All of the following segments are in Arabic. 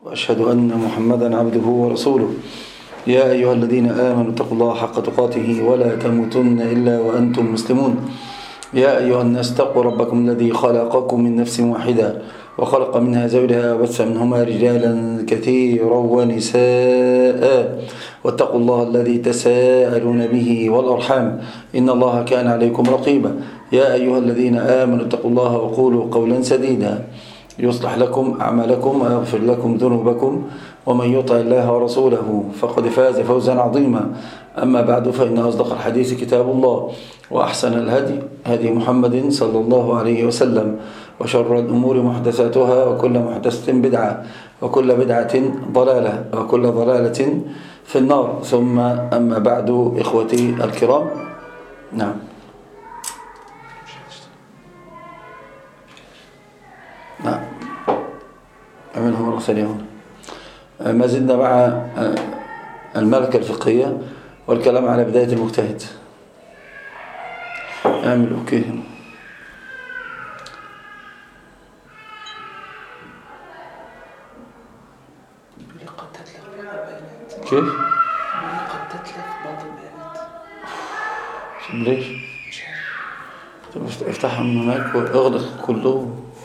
وأشهد أن محمدا عبده ورسوله. يا أيها الذين آمنوا اتقوا الله حق تقاته ولا تموتن إلا وأنتم مسلمون. يا أيها الناس اتقوا ربكم الذي خلقكم من نفس واحدة وخلق منها زوجها وبث منهما رجالا كثيرا ونساء واتقوا الله الذي تساءلون به والأرحام إن الله كان عليكم رقيبا. يا أيها الذين آمنوا اتقوا الله وقولوا قولا سديدا يصلح لكم أعمالكم ويغفر لكم ذنوبكم ومن يطع الله ورسوله فقد فاز فوزا عظيما. أما بعد فإن أصدق الحديث كتاب الله وأحسن الهدي هدي محمد صلى الله عليه وسلم وشر الأمور محدثاتها وكل محدثة بدعة وكل بدعة ضلالة وكل ضلالة في النار. ثم أما بعد إخوتي الكرام، نعم أعملها مرة ثانية هنا. ما زلنا مع الملكة الفقهية والكلام على بداية المجتهد. أعمل أوكي هنا. كيف؟ قد تتلف بعض البيانات. ليش؟ افتحها من هناك واغلق كله.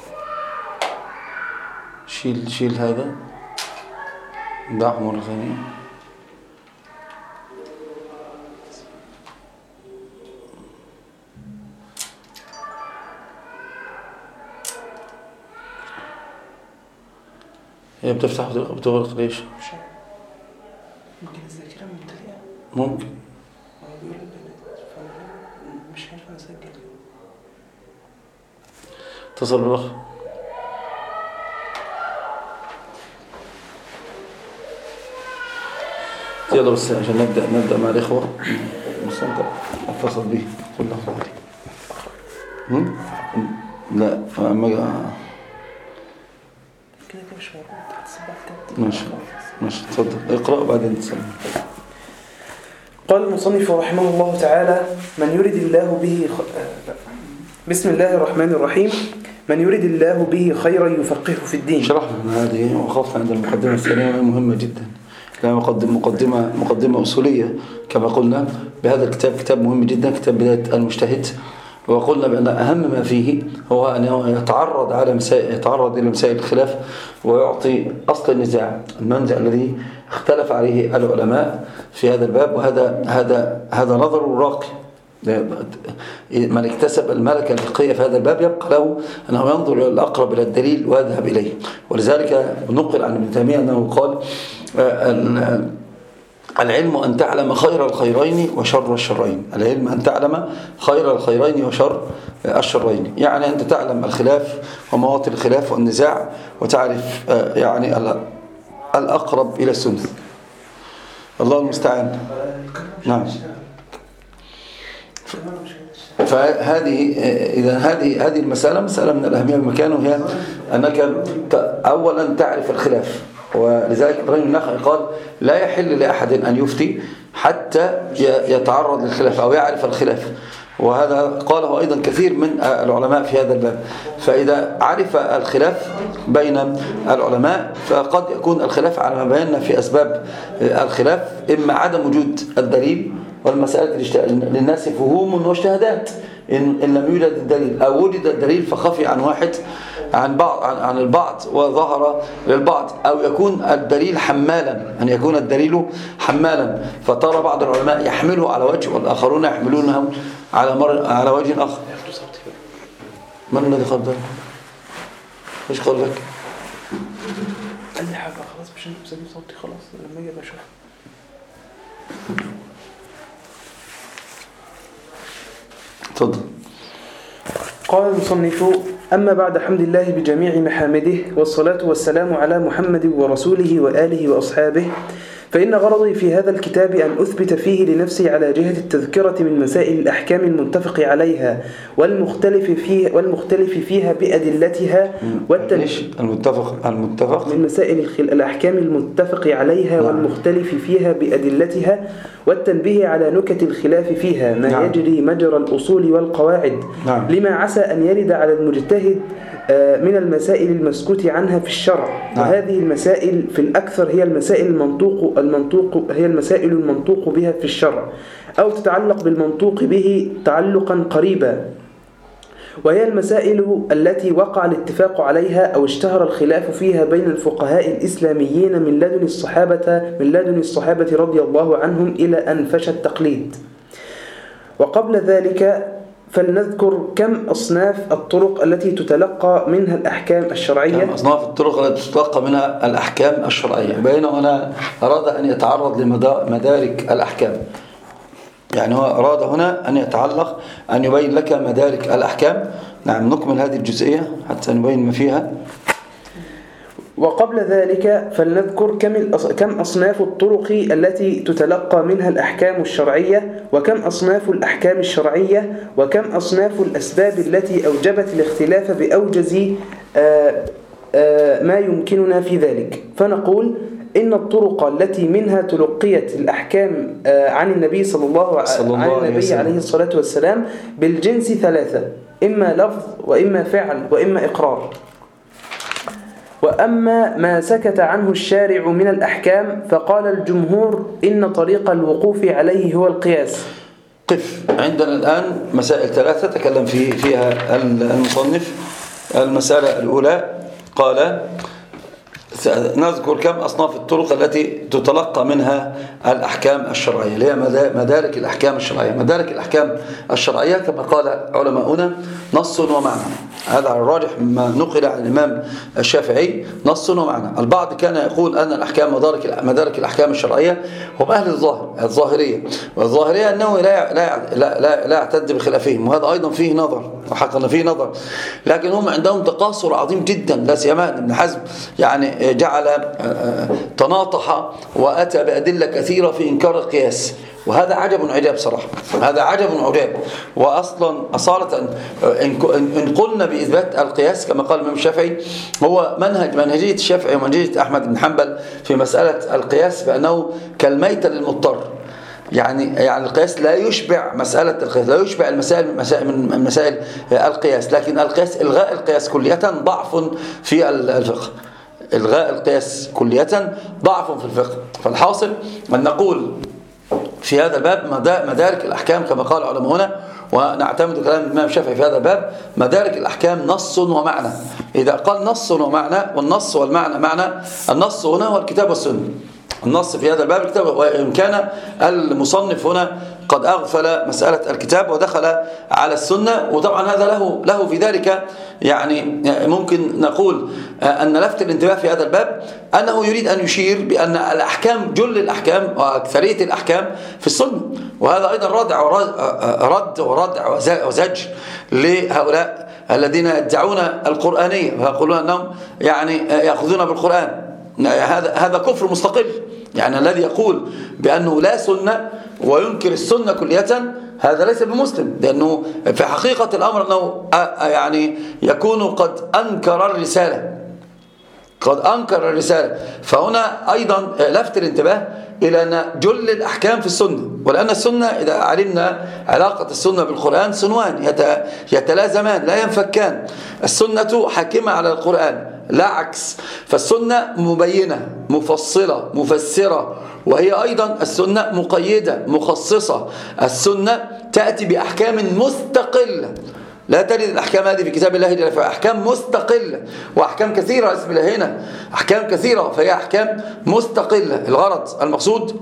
شيل هذا، ضعه مرة ثانية. هي بتفتح وبتغلق ليش؟ ممكن الذاكرة ممتلئة. ممكن. بيقول البنات مش هينفع اسجل. اتصل بالأخ. يلا بس عشان نبدأ مع الإخوة. مستمتع اتصل به كله. لا كده مش موجود. هتسيبها ماشي اتفضل اقرأ وبعدين تسلم. قال المصنف رحمه الله تعالى: من يرد الله به بسم الله الرحمن الرحيم. من يرد الله به خيرا يفقهه في الدين. شرحنا هذه وخفنا عند المقدمة الثانية مهمة جدا، لها مقدمة أصولية كما قلنا بهذا الكتاب. كتاب مهم جدا، كتاب بداية المجتهد. وقلنا بأن أهم ما فيه هو أنه يتعرض إلى مسائل الخلاف ويعطي أصل النزاع، المنزع الذي اختلف عليه العلماء في هذا الباب. وهذا نظر راقي. من اكتسب الملكة الفقهية في هذا الباب يبقى له أنه ينظر إلى الأقرب إلى الدليل ويذهب إليه. ولذلك نقل عن ابن تيمية أنه قال: العلم أن تعلم خير الخيرين وشر الشرين. العلم أن تعلم خير الخيرين وشر الشرين، يعني أنت تعلم الخلاف ومواطن الخلاف والنزاع وتعرف يعني الأقرب إلى السنة. الله المستعان. نعم. هذه المسألة مسألة من الأهمية بمكان، وهي أنك أولا تعرف الخلاف. ولذلك إبراهيم النخعي قال: لا يحل لأحد أن يفتي حتى يتعرض للخلاف أو يعرف الخلاف. وهذا قاله أيضا كثير من العلماء في هذا الباب. فإذا عرف الخلاف بين العلماء فقد يكون الخلاف على ما بينا في أسباب الخلاف، إما عدم وجود الدليل، والمسألة للناس فهوم واجتهادات. إن لم يوجد الدليل أو وجد الدليل فخفي عن واحد عن البعض وظهر للبعض، أو يكون الدليل حمالا، أن يكون الدليل حمالا فترى بعض العلماء يحمله على وجه والآخرون يحملونه على وجه آخر. من الذي قال ذلك؟ ايش قال لك؟ قال لي حاجة خلاص مش هنسجل صوتي خلاص لما اجي بشوف. تفضل. قال المصنف: أما بعد حمد الله بجميع محامده والصلاة والسلام على محمد ورسوله وآله وأصحابه، فإن غرضي في هذا الكتاب أن أثبت فيه لنفسي على جهة التذكرة من مسائل الأحكام المتفق عليها والمختلف فيها بأدلتها المتفق من مسائل الأحكام المتفق عليها والمختلف فيها بأدلتها والتنبيه على نكت الخلاف فيها ما يجري مجرى الأصول والقواعد، لما عسى أن يرد على المجتهد من المسائل المسكوت عنها في الشرع، وهذه المسائل في الأكثر هي المسائل المنطوق بها في الشرع، أو تتعلق بالمنطوق به تعلقا قريبا، وهي المسائل التي وقع الاتفاق عليها أو اشتهر الخلاف فيها بين الفقهاء الإسلاميين من لدن الصحابة رضي الله عنهم إلى أن فشى التقليد. وقبل ذلك فلنذكر كم أصناف الطرق التي تتلقى منها الأحكام الشرعية. كم أصناف الطرق التي تتلقى منها الأحكام الشرعية. بينما هنا أراد أن يتعرض لمدارك الأحكام، يعني هو أراد هنا أن يبين لك مدارك الأحكام. نعم، نكمل هذه الجزئية حتى نبين ما فيها. وقبل ذلك فلنذكر كم أصناف الطرق التي تتلقى منها الأحكام الشرعية، وكم أصناف الأحكام الشرعية، وكم أصناف الأسباب التي أوجبت الاختلاف بأوجز ما يمكننا في ذلك. فنقول إن الطرق التي منها تلقيت الأحكام عن النبي صلى الله عليه الصلاة والسلام بالجنس ثلاثة: إما لفظ، وإما فعل، وإما إقرار. وأما ما سكت عنه الشارع من الأحكام فقال الجمهور إن طريق الوقوف عليه هو القياس. قف، عندنا الآن مسائل ثلاثة تكلم فيها المصنف. المسألة الأولى قال نذكر كم أصناف الطرق التي تتلقى منها الأحكام الشرعية، اللي هي مدارك الأحكام الشرعية. مدارك الأحكام الشرعية كما قال علماؤنا نص ومعنى. هذا على الراجح مما نقل عن الإمام الشافعي، نص ومعنى. البعض كان يقول أن الأحكام مدارك الأحكام الشرعية هم أهل الظاهرية، والظاهرية أنه لا يعتد بخلافهم، وهذا أيضا فيه نظر، وحقا فيه نظر. لكن هم عندهم تقاصر عظيم جدا، لا سيما ابن حزم يعني جعل تناطح وأتى بأدلة كثيرة في إنكار القياس، وهذا عجب عجاب صراحة، هذا عجب عجاب. وأصلا أصالة إن قلنا بإثبات القياس كما قال الإمام الشافعي، هو منهجية الشافعي ومنهجية أحمد بن حنبل في مسألة القياس بأنه كالميت للمضطر. يعني القياس لا يشبع مسألة القياس، لا يشبع من مسائل القياس، لكن القياس إلغاء القياس كلية ضعف في الفقه. إلغاء القياس كلية ضعف في الفقه. فالحاصل أن نقول في هذا الباب مدارك الأحكام كما قال علماؤنا، ونعتمد كلام الإمام الشافعي في هذا الباب، مدارك الأحكام نص ومعنى. إذا قال نص ومعنى، والنص والمعنى معنى، النص هنا هو الكتاب والسنة. النص في هذا الباب الكتاب، وإن كان المصنف هنا قد أغفل مسألة الكتاب ودخل على السنة، وطبعا هذا له في ذلك يعني ممكن نقول أن لفت الانتباه في هذا الباب أنه يريد أن يشير بأن الأحكام، جل الأحكام وأكثرية الأحكام في السنة، وهذا أيضا رد وردع وزج لهؤلاء الذين يدعون القرآنية ويقولون أنهم يعني يأخذون بالقرآن. هذا كفر مستقل. يعني الذي يقول بأنه لا سنة وينكر السنة كلية هذا ليس بمسلم، لأنه في حقيقة الأمر أنه يعني يكون قد أنكر الرسالة. فهنا أيضا لفت الانتباه إلى أن جل الأحكام في السنة، ولأن السنة إذا علمنا علاقة السنة بالقرآن سنوان يتلازمان لا ينفكان. السنة حاكمة على القرآن لا عكس، فالسنة مبينة مفصلة مفسرة، وهي أيضا السنة مقيدة مخصصة. السنة تأتي بأحكام مستقلة، لا تجد الأحكام هذه في كتاب الله جل وعلا، أحكام مستقلة، وأحكام كثيرة اسم الله هنا أحكام كثيرة، فهي أحكام مستقلة. الغرض المقصود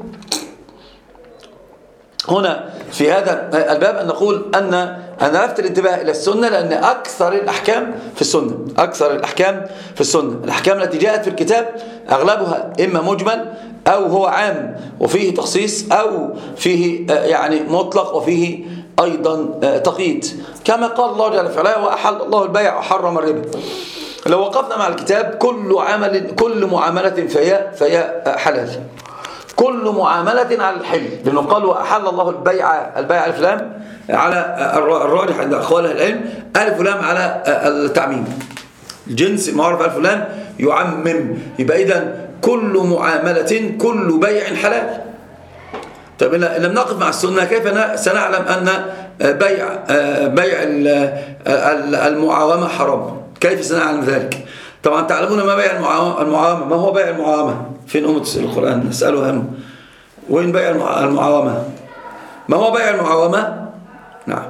هنا في هذا الباب أن نقول أن أنا لفت الانتباه إلى السنة، لأن أكثر الأحكام في السنة، الأحكام التي جاءت في الكتاب أغلبها إما مجمل أو هو عام وفيه تخصيص، أو فيه يعني مطلق وفيه أيضا تقييد، كما قال الله جل وعلا وأحل الله البيع وحرم الربا. لو وقفنا مع الكتاب كل معاملة فهي حلال، كل معاملة على الحل، لأنه قال وأحل الله البيع ألف لام على الراجح عند أقوال العلم، ألف لام على التعميم، الجنس معرف ألف لام يعمم، يبقى إذن كل معاملة كل بيع حلال. طيب إن لم نقف مع السنة كيف سنعلم أن بيع المعاومة حرام؟ كيف سنعلم ذلك؟ طبعا تعلمون ما بيع المعاومة. ما هو بيع المعاومة؟ فين أمة القرآن؟ نسأله هم. وين بيع المعاومة؟ ما هو بيع المعاومة؟ نعم.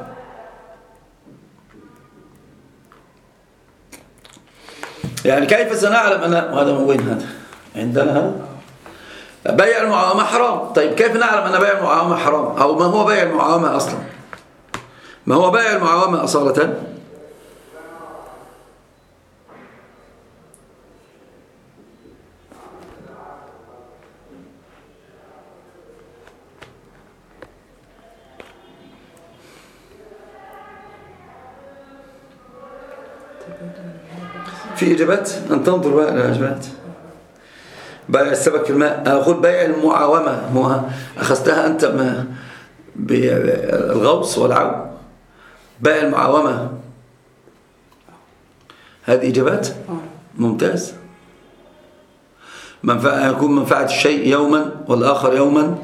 يعني كيف سنعلم أن هذا من وين هذا؟ عندنا هذا بيع المعاومة حرام. طيب كيف نعلم أن بيع المعاومة حرام؟ أو ما هو بيع المعاومة أصلا؟ ما هو بيع المعاومة أصالة؟ في إجابات؟ أن تنظر بقى الإجابات. بيع السمك في الماء. أقول بيع المعاومة أخذتها أنت بالغوص والعو. بيع المعاومة هذه إجابات ممتاز. يكون منفعة الشيء يوما والآخر يوما.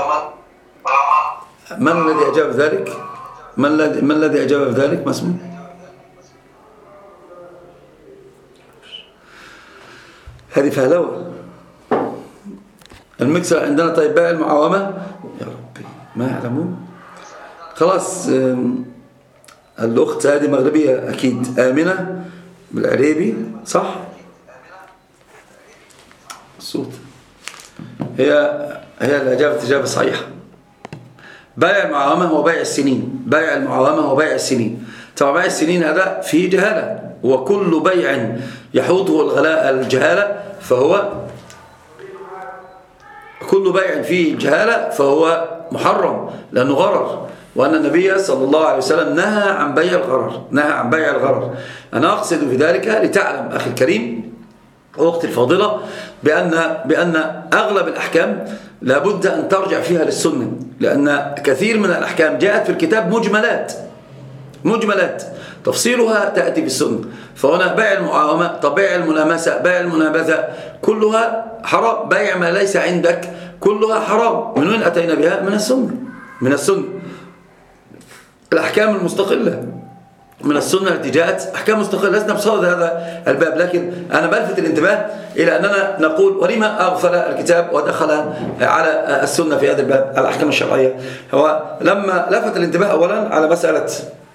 من الذي أجاب ذلك؟ من الذي أجاب ذلك؟ ما اسمه؟ هذه فهلوة. المكسر عندنا. طيب بيع المعاومة يا ربي ما يعلمون. خلاص الأخت هذه مغربية أكيد، آمنة بالعريبي صح؟ الصوت هي اللي أجابت إجابة صحيحة. بيع المعاومة هو بيع السنين. بيع المعاومة هو بيع السنين. طبعا بيع السنين هذا فيه جهالة، وكل بيع يحوطه الجهالة فهو كل بيع فيه جهالة فهو محرم لأنه غرر، وأن النبي صلى الله عليه وسلم نهى عن بيع الغرر. نهى عن بيع الغرر. أنا أقصد في ذلك لتعلم أخي الكريم وأختي الفاضلة بأن أغلب الأحكام لابد أن ترجع فيها للسنة، لأن كثير من الأحكام جاءت في الكتاب مجملات تفصيلها تأتي في السنة. فهنا بيع المعاومة، طب بيع الملامسة، بيع المنابذة، كلها حرام. بيع ما ليس عندك كلها حرام. من وين أتينا بها؟ من السنة. الأحكام المستقلة من السنة التي جاءت أحكام مستقلة. لسنا بصدد هذا الباب، لكن أنا بلفت الانتباه إلى أننا نقول ولما أغفل الكتاب ودخل على السنة في هذا الباب الأحكام الشرعية. هو لما لفت الانتباه أولا على مسألة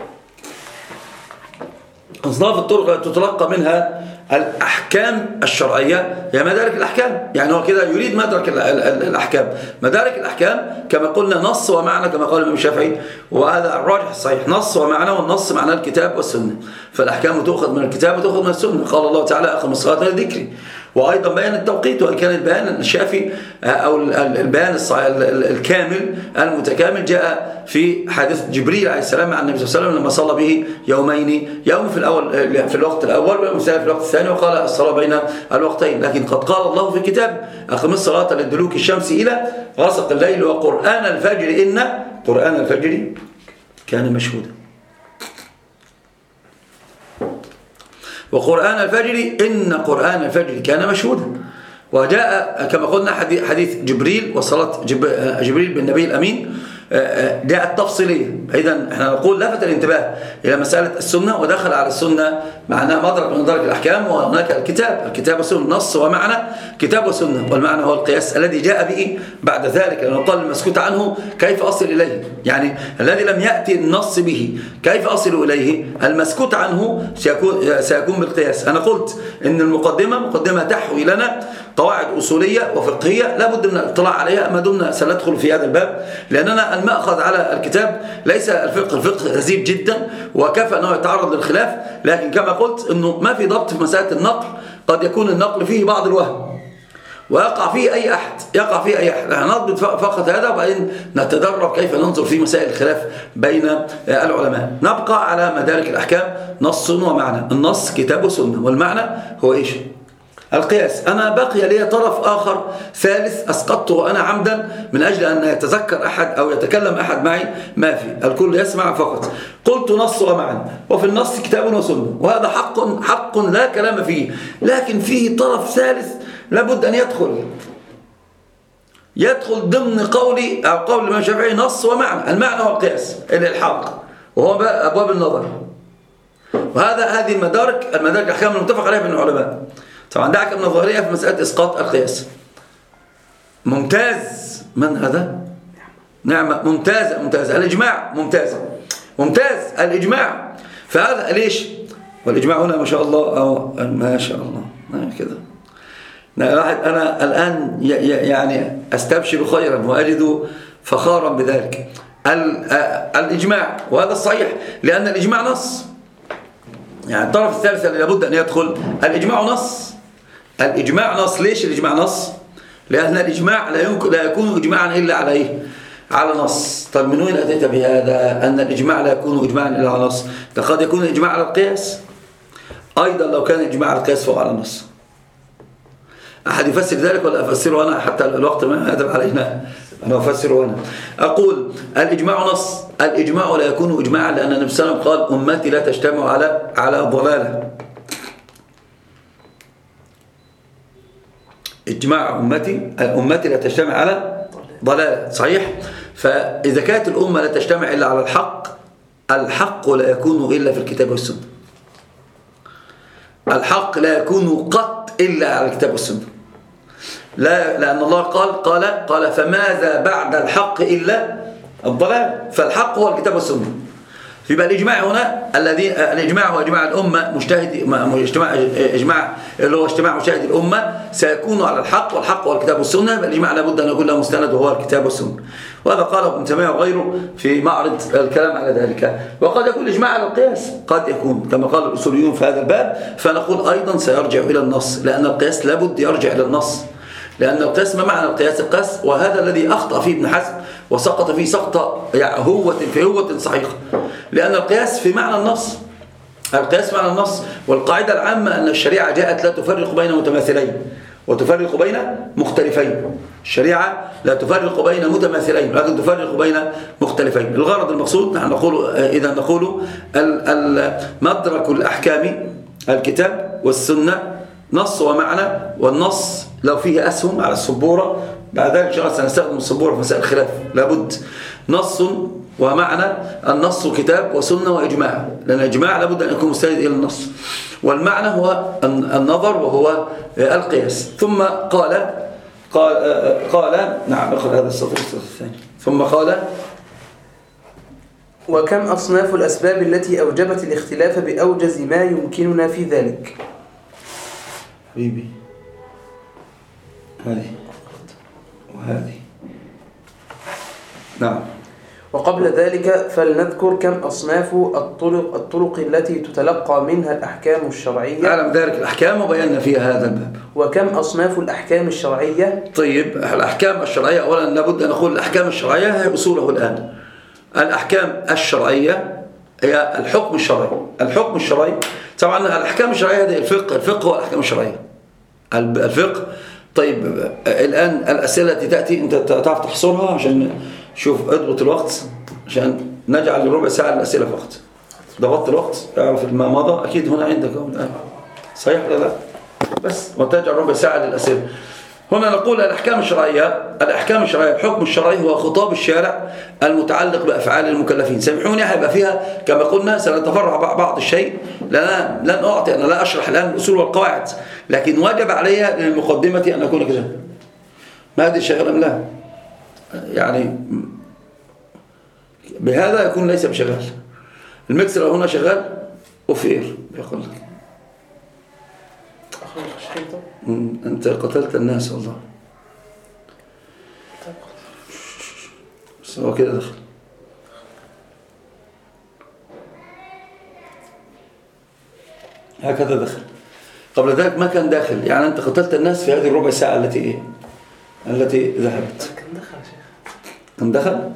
أصناف الطرق التي تتلقى منها الأحكام الشرعية هي مدارك الأحكام. يعني هو كده يريد مدرك الأحكام. مدارك الأحكام كما قلنا نص ومعنى، كما قال الإمام الشافعي، وهذا الراجح الصحيح، نص ومعنى، والنص معناه الكتاب والسنة. فالأحكام تؤخذ من الكتاب وتؤخذ من السنة. قال الله تعالى أقم الصلاة لذكري. وأيضا بيان التوقيت، وإن كان البيان الشافي أو البيان الكامل المتكامل جاء في حديث جبريل عليه السلام مع النبي صلى الله عليه وسلم لما صلى به يومين، يوم في الوقت الأول ويوم في الوقت الثاني، وقال الصلاة بين الوقتين. لكن قد قال الله في الكتاب أقم الصلاة لدلوك الشمس إلى غسق الليل وقرآن الفجر إن قرآن الفجر كان مشهودا. وقرآن الفجر إن قرآن الفجر كان مشهودا. وجاء كما قلنا حديث جبريل وصلاة جبريل بالنبي الأمين جاءت تفصيلية. إذن احنا نقول لفت الانتباه إلى مسألة السنة، ودخل على السنة معناه مدرك من مدارك الأحكام. وهناك الكتاب والسنة، نص ومعنى، كتاب وسنة. والمعنى هو القياس الذي جاء به بعد ذلك، لأنه قال المسكوت عنه كيف أصل إليه؟ يعني الذي لم يأتي النص به كيف أصل إليه؟ المسكوت عنه سيكون بالقياس. أنا قلت إن مقدمة تحوي لنا قواعد أصولية وفقهية لا بد من الاطلاع عليها ما دمنا سندخل في هذا الباب، لأننا المأخذ على الكتاب ليس الفقه غزير جدا وكفى أنه يتعرض للخلاف. لكن كما قلت أنه ما في ضبط في مسألة النقل. قد يكون النقل فيه بعض الوهم ويقع فيه أي أحد، نضبط فقط هذا، وبعدين نتدرب كيف ننظر في مسائل الخلاف بين العلماء. نبقى على مدارك الأحكام، نص ومعنى. النص كتاب وسنة، والمعنى هو إيش؟ القياس. أنا بقي لي طرف آخر ثالث أسقطته أنا عمدا من أجل أن يتذكر أحد أو يتكلم أحد معي، ما في، الكل يسمع فقط. قلت نص ومعنى، وفي النص كتاب وسنة، وهذا حق لا كلام فيه، لكن فيه طرف ثالث لابد أن يدخل ضمن قولي أو قول الإمام الشافعي نص ومعنى. المعنى هو القياس، الإلحاق، وهو أبواب النظر. هذه المدارك الأحكام المتفق عليها بين العلماء. طبعا دعك من الظاهرية في مسألة إسقاط القياس. ممتاز. من هذا؟ نعم، ممتازة الإجماع، ممتاز الإجماع. فهذا ليش؟ والإجماع هنا ما شاء الله، أو ما شاء الله كذا. أنا الآن يعني أستبشر خيرا وأجد فخارا بذلك. الإجماع، وهذا الصحيح، لأن الإجماع نص. يعني الطرف الثالث اللي لابد أن يدخل، الإجماع نص. ليش الإجماع نص؟ لأن الإجماع لا يكون إجماعا إلا على نص. طيب من وين أتيت بهذا أن الإجماع لا يكون إجماعا إلا على نص؟ قد يكون الإجماع على القياس أيضا، لو كان الإجماع على القياس فهو على النص. أحد يفسر ذلك ولا أفسره أنا؟ حتى الوقت ما يذهب علينا، أنا أفسره أنا. أقول الإجماع نص. الإجماع لا يكون إجماعا لأن النبي صلى الله عليه وسلم قال أمتي لا تجتمع على ضلالة. إجماع أمتي لا تجتمع على ضلالة، صحيح؟ فإذا كانت الأمة لا تجتمع إلا على الحق لا يكون إلا في الكتاب والسنة. الحق لا يكون قط إلا على الكتاب والسنة. لا، لأن الله قال فماذا بعد الحق إلا الضلال. فالحق هو الكتاب والسنة. يبقى الإجماع هنا الإجماع هو إجماع الأمة إجماع اللي هو اجتماع مشاهد الأمة سيكون على الحق، والحق هو الكتاب والسنة. يبقى الإجماع لابد أن يكون له مستند وهو الكتاب والسنة. وهذا قاله ابن تيمية وغيره في معرض الكلام على ذلك. وقد يكون الإجماع على القياس، قد يكون كما قال الأصوليون في هذا الباب. فنقول أيضا سيرجع إلى النص، لأن القياس لابد يرجع إلى النص. لأن القياس، ما معنى القياس؟ القياس وهذا الذي أخطأ فيه ابن حزم وسقط فيه سقطة يعني هوة صحيحة. لأن القياس في معنى النص. والقاعدة العامة أن الشريعة جاءت لا تفرق بين متماثلين وتفرق بين مختلفين. الشريعة لا تفرق بين متماثلين ولكن تفرق بين مختلفين. الغرض المقصود نحن نقول مدرك الأحكام الكتاب والسنة، نص ومعنى. والنص لو فيه أسهم على السبورة، بعد ذلك إن شاء الله سنستخدم السبورة في مسائل الخلاف. لابد نص ومعنى. النص كتاب وسنة وإجماع، لأن الإجماع لابد أن يكون مستند إلى النص. والمعنى هو النظر وهو القياس. ثم قال نعم، أخذ هذا السطر الثاني. ثم قال وكم أصناف الأسباب التي أوجبت الاختلاف بأوجز ما يمكننا في ذلك. حبيبي هذه وهذه. نعم. وقبل ذلك فلنذكر كم أصناف الطرق التي تتلقى منها الأحكام الشرعية. أعلم ذلك الأحكام وبينا فيها هذا الباب. وكم أصناف الأحكام الشرعية. طيب، الأحكام الشرعية أولا لابد أن نقول الأحكام الشرعية هي أصوله الآن. الأحكام الشرعية هي الحكم الشرعي. طبعا الأحكام الشرعية هذه الفقه هو الأحكام الشرعية. الفقه. طيب الآن الأسئلة التي تأتي أنت تعرف تحصرها عشان شوف اضبط الوقت، عشان نجعل ربع ساعة للأسئلة فقط. ضبطت الوقت، اعرف ما مضى أكيد هنا عندك الآن، صحيح ولا لا؟ بس وتجعل ربع ساعة للأسئلة. هنا نقول الأحكام الشرعية. الحكم الشرعي هو خطاب الشارع المتعلق بأفعال المكلفين. سامحوني هيبقى فيها كما قلنا سنتفرع بعض الشيء، لأن لن أعطي، أنا لا أشرح الآن الأصول والقواعد، لكن واجب علي للمقدمة أن أكون كذا. ما هذه الشغل أم لا؟ يعني بهذا يكون ليس بشغال. المكسر هنا شغال وفير يقول لك أنت قتلت الناس والله. بس هو كده دخل. هكذا دخل. قبل ذلك ما كان داخل. يعني أنت قتلت الناس في هذه الربع ساعة التي ذهبت. كان دخل يا شيخ. كان دخل؟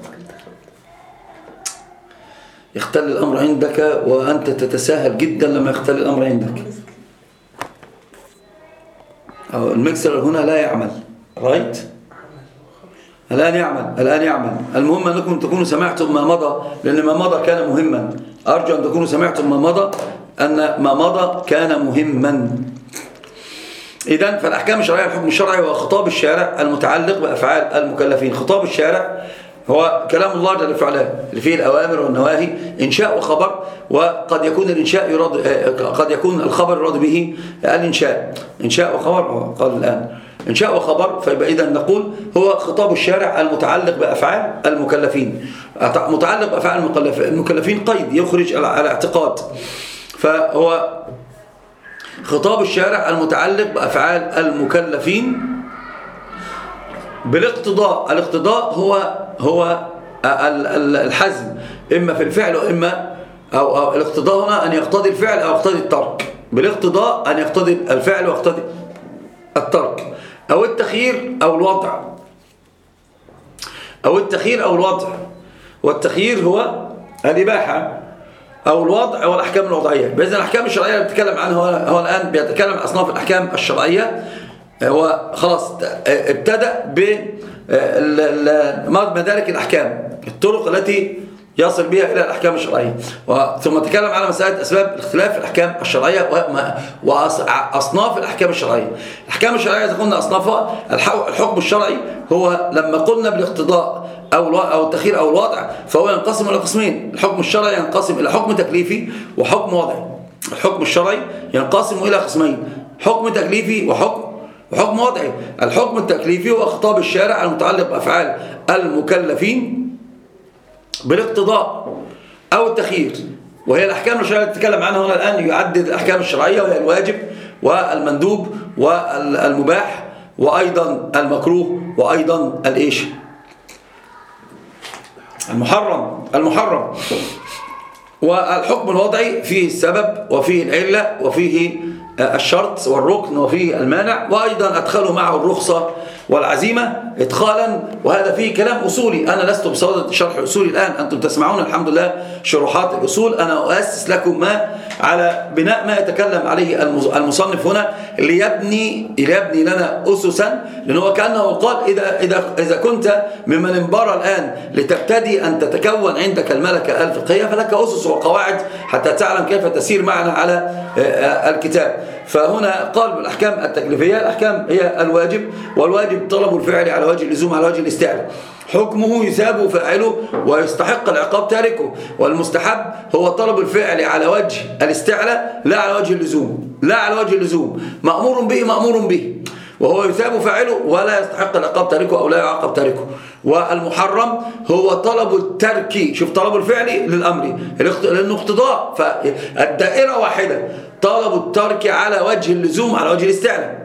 يختل الأمر عندك وأنت تتساهل جدا لما يختل الأمر عندك. المكسر هنا لا يعمل. رايت؟ الآن يعمل. المهم أنكم تكونوا سمعتم ما مضى، لأن ما مضى كان مهما. أرجو أن تكونوا سمعتم ما مضى، أن ما مضى كان مهما. إذن فالأحكام الشرعية، الحكم الشرعي هو خطاب الشارع المتعلق بأفعال المكلفين. خطاب الشارع هو كلام الله جل في علاه اللي فيه الأوامر والنواهي، إنشاء وخبر، وقد يكون الإنشاء يراد، قد يكون الخبر يراد به الإنشاء. إنشاء وخبر قال الآن إنشاء وخبر، فيبقى إذا نقول هو خطاب الشارع المتعلق بأفعال المكلفين. متعلق بأفعال المكلفين قيد يخرج على اعتقاد، فهو خطاب الشارع المتعلق بأفعال المكلفين بالاقتضاء. الاقتضاء هو الحزم إما في الفعل وإما أو الاقتضاء هنا أن يقتضي الفعل أو يقتضي الترك. بالاقتضاء أن يقتضي الفعل ويقتضي الترك، أو التخيير أو الوضع، أو التخيير أو الوضع. والتخيير هو الإباحة، أو الوضع هو الأحكام الوضعية. بإذن الأحكام الشرعية اللي بيتكلم عنها هو الآن بيتكلم عن أصناف الأحكام الشرعية. هو خلاص ابتدأ بمدارك الأحكام، الطرق التي يصل بها إلى الأحكام الشرعية، ثم تكلم على مسألة أسباب الاختلاف في الأحكام الشرعية وأصناف الأحكام الشرعية. الأحكام الشرعية إذا قلنا أصنافها، الحكم الشرعي هو لما قلنا بالاقتضاء أو التخيير أو الوضع فهو ينقسم إلى قسمين. الحكم الشرعي ينقسم إلى حكم تكليفي وحكم وضعي. الحكم الشرعي ينقسم إلى قسمين، حكم تكليفي وحكم وضعي. الحكم التكليفي هو خطاب الشارع المتعلق بأفعال المكلفين بالاقتضاء أو التخيير، وهي الأحكام الشرعية التي تتكلم عنها هنا الآن. يعدد الأحكام الشرعية وهي الواجب والمندوب والمباح وأيضا المكروه وأيضا الإيش المحرم. والحكم الوضعي فيه السبب وفيه العلة وفيه الشرط والركن وفيه المانع، وأيضا أدخلوا معه الرخصة والعزيمة إدخالا، وهذا فيه كلام أصولي. أنا لست بصدد شرح أصولي الآن، أنتم تسمعون الحمد لله شروحات الأصول. أنا أؤسس لكم ما على بناء ما يتكلم عليه المصنف هنا ليبني لنا أسسا، لأنه كأنه قال إذا كنت ممن انبرى الآن لتبتدي أن تتكون عندك الملكة الفقهية فلك أسس وقواعد حتى تعلم كيف تسير معنا على الكتاب. فهنا قال بالأحكام التكليفية، الأحكام هي الواجب، والواجب طلب الفعل على وجه اللزوم على وجه الاستعلاء، حكمه يثاب فاعله ويستحق العقاب تاركه. والمستحب هو طلب الفعل على وجه الاستعلاء لا على وجه اللزوم، مأمور به وهو يثاب فاعله ولا يستحق العقاب تاركه أو لا يعاقب تاركه. والمحرم هو طلب الترك، شوف طلب الفعل للأمر لأنه اقتضاء، فالدائرة واحدة، طلب الترك على وجه اللزوم على وجه الاستعلاء.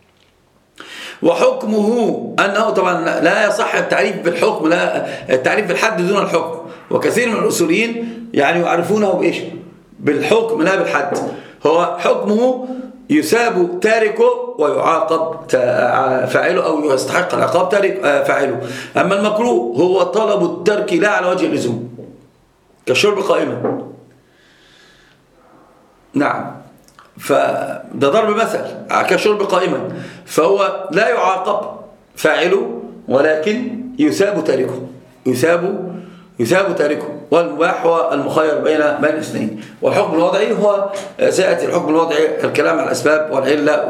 وحكمه أنه طبعا لا يصح التعريف بالحكم، لا التعريف بالحد دون الحكم، وكثير من الأصوليين يعني يعرفونه بإيش؟ بالحكم لا بالحد. هو حكمه يثاب تاركه ويعاقب فاعله أو يستحق العقاب تارك فاعله. أما المكروه هو طلب الترك لا على وجه اللزوم كالشرب قائما. نعم، فده ضرب مثل كشرب قائما، فهو لا يعاقب فاعله ولكن يثاب تاركه. والمباح هو المخير بين الاثنين. والحكم الوضعي هو سيأتي الحكم الوضعي الكلام على الأسباب والعلة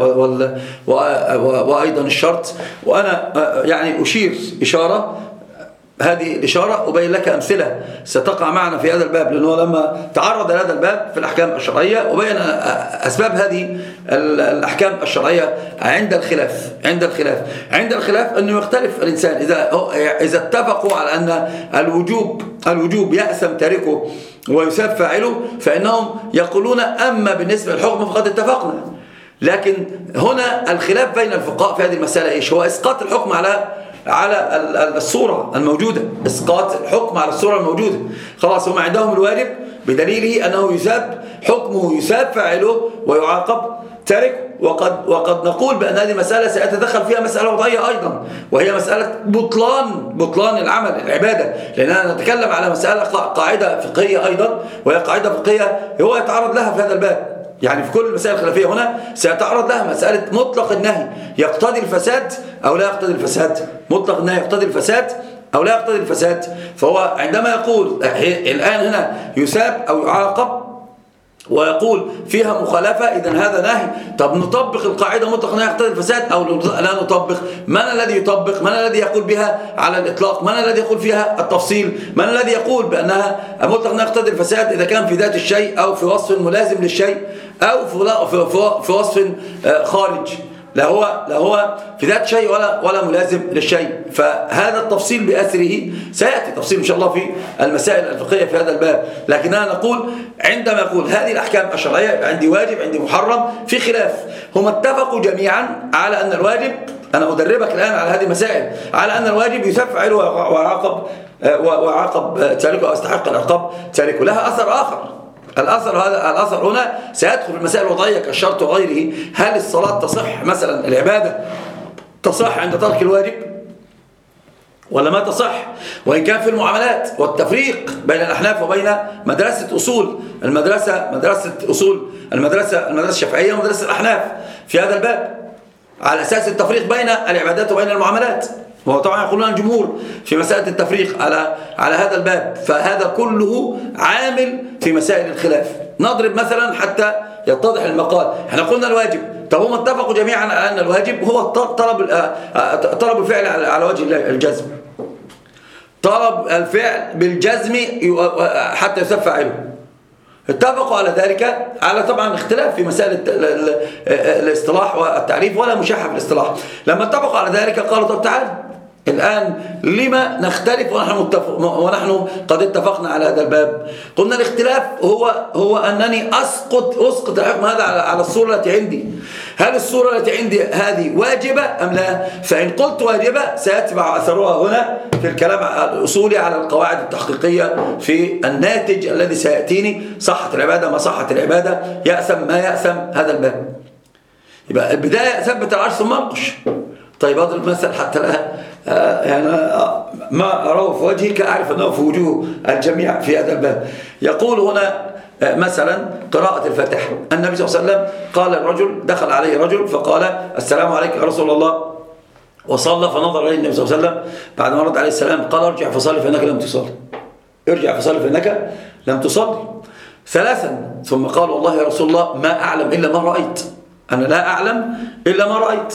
وأيضا الشرط. وأنا يعني أشير إشارة، هذه الإشارة أبين لك أمثلة ستقع معنا في هذا الباب، لأنه لما تعرض لهذا الباب في الأحكام الشرعية وبين أسباب هذه الأحكام الشرعية عند الخلاف أنه يختلف الإنسان. إذا اتفقوا على أن الوجوب يأثم تاركه ويثاب فاعله فإنهم يقولون أما بالنسبة للحكم فقد اتفقنا. لكن هنا الخلاف بين الفقهاء في هذه المسألة إيش؟ هو إسقاط الحكم على الصورة الموجودة، إسقاط الحكم على الصورة الموجودة. خلاص هم عندهم الواجب بدليله أنه حكمه يثاب فاعله ويعاقب تاركه. وقد نقول بأن هذه مسألة سيتدخل فيها مسألة وضعية أيضا، وهي مسألة بطلان العمل العبادة، لأننا نتكلم على مسألة قاعدة فقهية أيضا، وهي قاعدة فقهية هو يتعرض لها في هذا الباب. يعني في كل المسائل الخلافية هنا سيتعرض لها مسألة مطلق النهي يقتضي الفساد أو لا يقتضي الفساد، مطلق النهي يقتضي الفساد أو لا يقتضي الفساد. فهو عندما يقول الآن هنا يثاب أو يعاقب ويقول فيها مخالفة، إذن هذا نهي. طب نطبق القاعدة مطلق لا يقتضي الفساد أو لا نطبق؟ من الذي يطبق؟ من الذي يقول بها على الإطلاق؟ من الذي يقول فيها التفصيل؟ من الذي يقول بأنها مطلق لا يقتضي الفساد إذا كان في ذات الشيء أو في وصف ملازم للشيء أو في وصف خارج؟ لا هو في ذات شيء ولا ملازم للشيء. فهذا التفصيل بأثره سيأتي تفصيل إن شاء الله في المسائل الفقهية في هذا الباب. لكننا نقول عندما يقول هذه الأحكام الشرعية عندي واجب عندي محرم في خلاف، هم اتفقوا جميعا على أن الواجب، أنا أدربك الآن على هذه المسائل، على أن الواجب يثاب فاعله ويعاقب تاركه أو يستحق العقاب تاركه. لها أثر آخر. الأثر هنا سيدخل في المسائل الوضعية كالشرط وغيره. هل الصلاة تصح مثلا، العبادة تصح عند ترك الواجب ولا ما تصح؟ وإن كان في المعاملات، والتفريق بين الأحناف وبين مدرسة أصول المدرسة الشافعية ومدرسة الأحناف في هذا الباب، على أساس التفريق بين العبادات وبين المعاملات. وهو طبعا يقولون الجمهور في مسألة التفريق على هذا الباب. فهذا كله عامل في مسائل الخلاف. نضرب مثلا حتى يتضح المقال. احنا قلنا الواجب، طب هم اتفقوا جميعا على أن الواجب هو طلب الفعل على وجه الجزم، طلب الفعل بالجزم حتى يثاب فاعله. اتفقوا على ذلك، على طبعا اختلاف في مسائل الاصطلاح والتعريف ولا مشاحة في الاصطلاح. لما اتفقوا على ذلك قالوا طب تعال الآن لما نختلف ونحن قد اتفقنا على هذا الباب؟ قلنا الاختلاف هو أنني أسقط الحكم هذا على الصورة التي عندي. هل الصورة التي عندي هذه واجبة أم لا؟ فإن قلت واجبة سيتبع أثرها هنا في الكلام الأصولي على القواعد التحقيقية في الناتج الذي سيأتيني، صحت العبادة ما صحت العبادة، يأثم ما يأثم هذا الباب. يبقى البداية ثبت العرش ثم انقش. طيب اضرب مثل حتى الآن يعني ما أراه في وجهك أعرف أنه في وجوه الجميع في هذا الباب. يقول هنا مثلا قراءة الفاتحة. النبي صلى الله عليه وسلم قال الرجل، دخل عليه رجل فقال السلام عليك يا رسول الله، وصلى، فنظر إليه النبي صلى الله عليه وسلم بعد ما رد عليه السلام قال ارجع فصلي فإنك لم تصلي، ارجع فصلي فإنك لم تصلي ثلاثا. ثم قال والله يا رسول الله ما أعلم إلا ما رأيت، أنا لا أعلم إلا ما رأيت،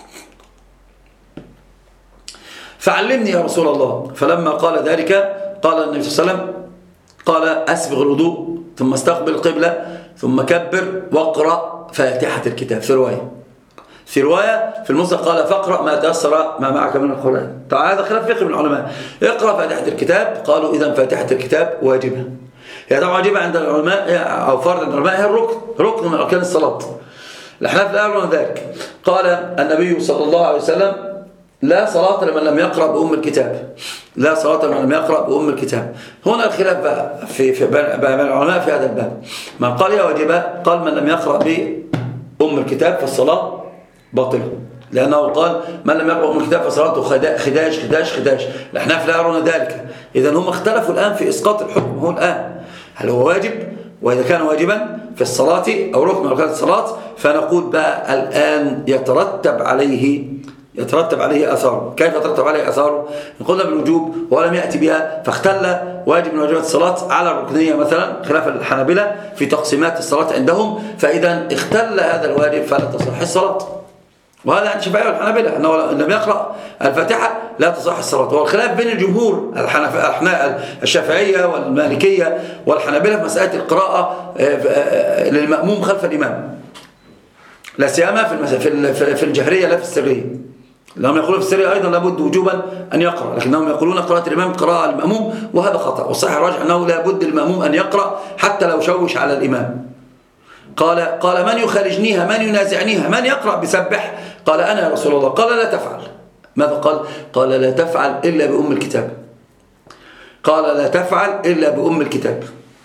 فعلمني يا رسول الله. فلما قال ذلك قال النبي صلى الله عليه وسلم قال أسبغ الوضوء ثم استقبل القبلة ثم كبر واقرأ فاتحة الكتاب. في رواية في المصحف قال فاقرأ ما تيسر ما معك من القرآن. طبعا هذا خلاف فقه من العلماء. اقرأ فاتحة الكتاب، قالوا إذا فاتحة الكتاب واجبة. هي طبعا واجبة عند العلماء أو فرض عند العلماء، هي ركن من أركان الصلاة. الأحناف لا يرون ذلك. قال النبي صلى الله عليه وسلم لا صلاة لمن لم يقرأ بأم الكتاب، لا صلاة لمن لم يقرأ بأم الكتاب. هنا الخلاف بقى في بين العلماء في هذا الباب. من قال يا واجبة قال من لم يقرأ بأم الكتاب فالصلاة باطلة، لأنه قال من لم يقرأ بأم الكتاب فصلاته خداش. الأحناف لا يرون ذلك. إذن هم اختلفوا الآن في إسقاط الحكم. هو الآن هل هو واجب؟ وإذا كان واجبا في الصلاة أو ركن من أركان الصلاة فنقول بقى الآن يترتب عليه أثاره. كيف يترتب عليه أثاره؟ قلنا بالوجوب ولم يأتي بها فاختل واجب من واجبات الصلاة على الركنية مثلا، خلاف الحنابلة في تقسيمات الصلاة عندهم. فإذا اختل هذا الواجب فلا تصح الصلاة. وهذا عند الشافعية والحنابلة أنه لم يقرأ الفاتحة لا تصح الصلاة. والخلاف بين الجمهور الشافعية والمالكية والحنابلة في مسألة القراءة للمأموم خلف الإمام، لا سيما في الجهرية لا في السرية. لهم يقولون في السرية أيضا لابد وجوبا أن يقرأ، لكنهم يقولون قراءة الإمام قراءة المأموم، وهذا خطأ. والصحيح الراجح أنه لابد المأموم أن يقرأ حتى لو شوش على الإمام. قال من يخالجنيها، من ينازعنيها، من يقرأ بسبح؟ قال أنا يا رسول الله. قال لا تفعل. ماذا قال لا تفعل إلا بأم الكتاب. قال لا تفعل إلا بأم الكتاب.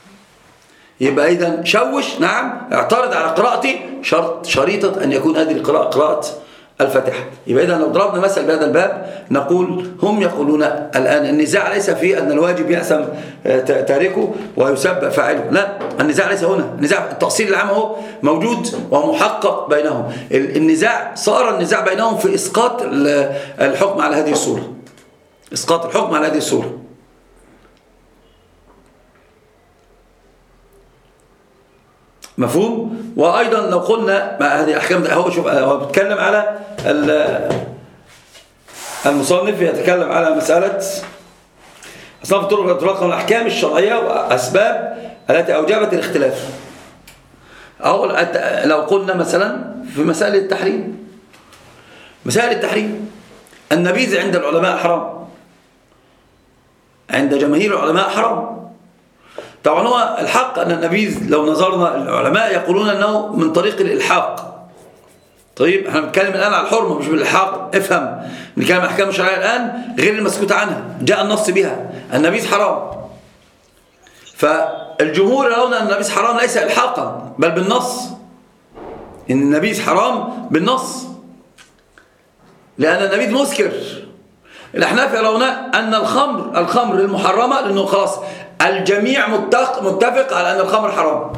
يبقى إذن شوش، نعم، اعترض على قراءتي، شريطة أن يكون هذه القراءة قراءة الفاتحة. يبقى إذن لو ضربنا مثل بهذا الباب نقول هم يقولون الآن النزاع ليس في أن الواجب يأثم تاركه ويسب فاعله، لا، النزاع ليس هنا. النزاع التأصيل العام هو موجود ومحقق بينهم. صار النزاع بينهم في إسقاط الحكم على هذه الصورة، إسقاط الحكم على هذه الصورة. مفهوم؟ وأيضا لو قلنا هذه أحكام، هو شوف هو بيتكلم على المصنف يتكلم على مسألة أصناف الطرق التي تطلق الأحكام الشرعية وأسباب التي أوجبت الاختلاف. أو لو قلنا مثلا في مسائل التحريم، مسائل التحريم النبيذ عند العلماء حرام، عند جماهير العلماء حرام. طبعا هو الحق أن النبيذ لو نظرنا العلماء يقولون أنه من طريق الإلحاق. طيب احنا بنتكلم الآن على الحرمة مش بالإلحاق، افهم، بنتكلم عن الأحكام الشرعية الآن غير المسكوت عنها، جاء النص بها. النبيذ حرام، فالجمهور يرون أن النبيذ حرام ليس إلحاقا بل بالنص، إن النبيذ حرام بالنص لأن النبيذ مسكر. الأحناف يرون أن الخمر المحرمة، لأنه خلاص الجميع متفق على أن الخمر حرام.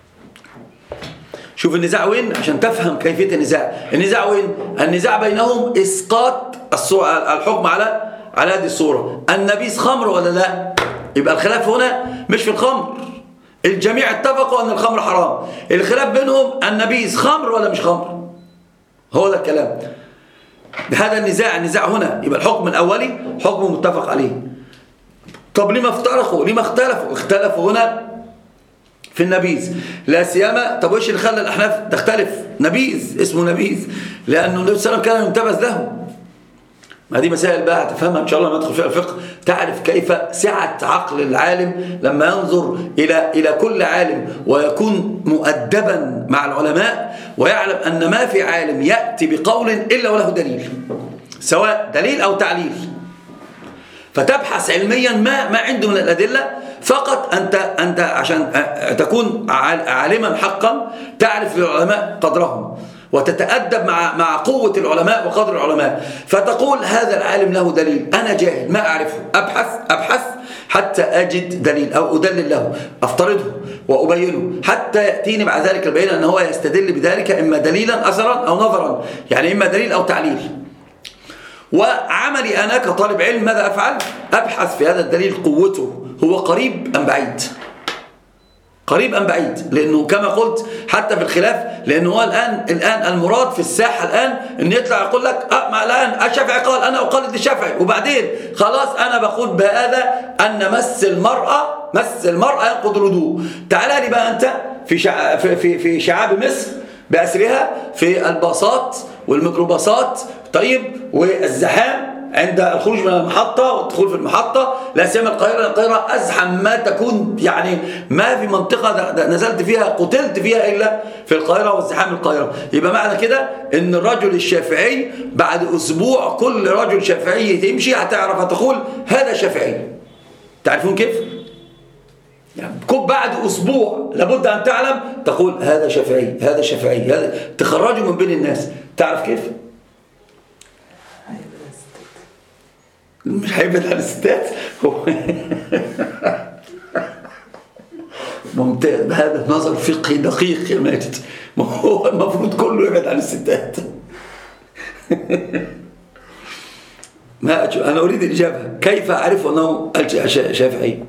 شوف النزاع وين عشان تفهم كيفية النزاع وين؟ النزاع بينهم إسقاط الحكم على هذه الصورة. النبيذ خمر ولا لا؟ يبقى الخلاف هنا مش في الخمر، الجميع اتفقوا أن الخمر حرام، الخلاف بينهم النبيذ خمر ولا مش خمر. هو ده الكلام، هذا النزاع هنا. يبقى الحكم الأولي حكم متفق عليه. طب لما افترقوا؟ لما اختلفوا هنا في النبيذ لا سيما. طب وإيش اللي خلى الأحناف تختلف؟ نبيذ، اسمه نبيذ لأنه النبي صلى الله عليه وسلم كان ينتبذ له. ما دي مسائل بقى هتفهمها إن شاء الله لما ندخل فيها الفقه، تعرف كيف سعة عقل العالم لما ينظر إلى كل عالم ويكون مؤدبا مع العلماء ويعلم أن ما في عالم يأتي بقول إلا وله دليل، سواء دليل أو تعليل. فتبحث علميا ما عنده من الأدلة. فقط أنت عشان تكون عالما حقا تعرف للعلماء قدرهم وتتأدب مع قوة العلماء وقدر العلماء، فتقول هذا العالم له دليل، أنا جاهل ما أعرفه، أبحث حتى أجد دليل أو أدلل له، أفترضه وأبينه حتى يأتيني مع ذلك البيان أن هو يستدل بذلك إما دليلا أثرا أو نظرا، يعني إما دليل أو تعليل. وعملي أنا كطالب علم ماذا أفعل؟ أبحث في هذا الدليل قوته، هو قريب أم بعيد؟ قريب أم بعيد؟ لأنه كما قلت حتى في الخلاف، لأنه هو الآن المراد في الساحة الآن أن يطلع يقول لك الآن الشافعي قال أنا أقلد الشافعي، وبعدين خلاص أنا بقول بهذا أن مس المرأة ينقض الوضوء. تعال لي بقى أنت في شعاب مصر بأسرها، في الباصات والميكروباصات، طيب، والزحام عند الخروج من المحطة والدخول في المحطة، لا سيما القاهرة أزحم ما تكون، يعني ما في منطقة نزلت فيها قتلت فيها إلا في القاهرة وازدحام القاهرة. يبقى معنى كده إن الرجل الشافعي بعد أسبوع كل رجل شافعي تمشي هتعرف تقول هذا شافعي. تعرفون كيف؟ يعني بعد أسبوع لابد أن تعلم تقول هذا شافعي، هذا شافعي، هذا تخرجه من بين الناس. تعرف كيف؟ مش هيبعد عن الستات. ممتاز، هذا نظر فقهي دقيق يا ماجد. ما هو المفروض كله يبعد عن الستات. ما أنا أريد الإجابة، كيف أعرف أنه شافعي؟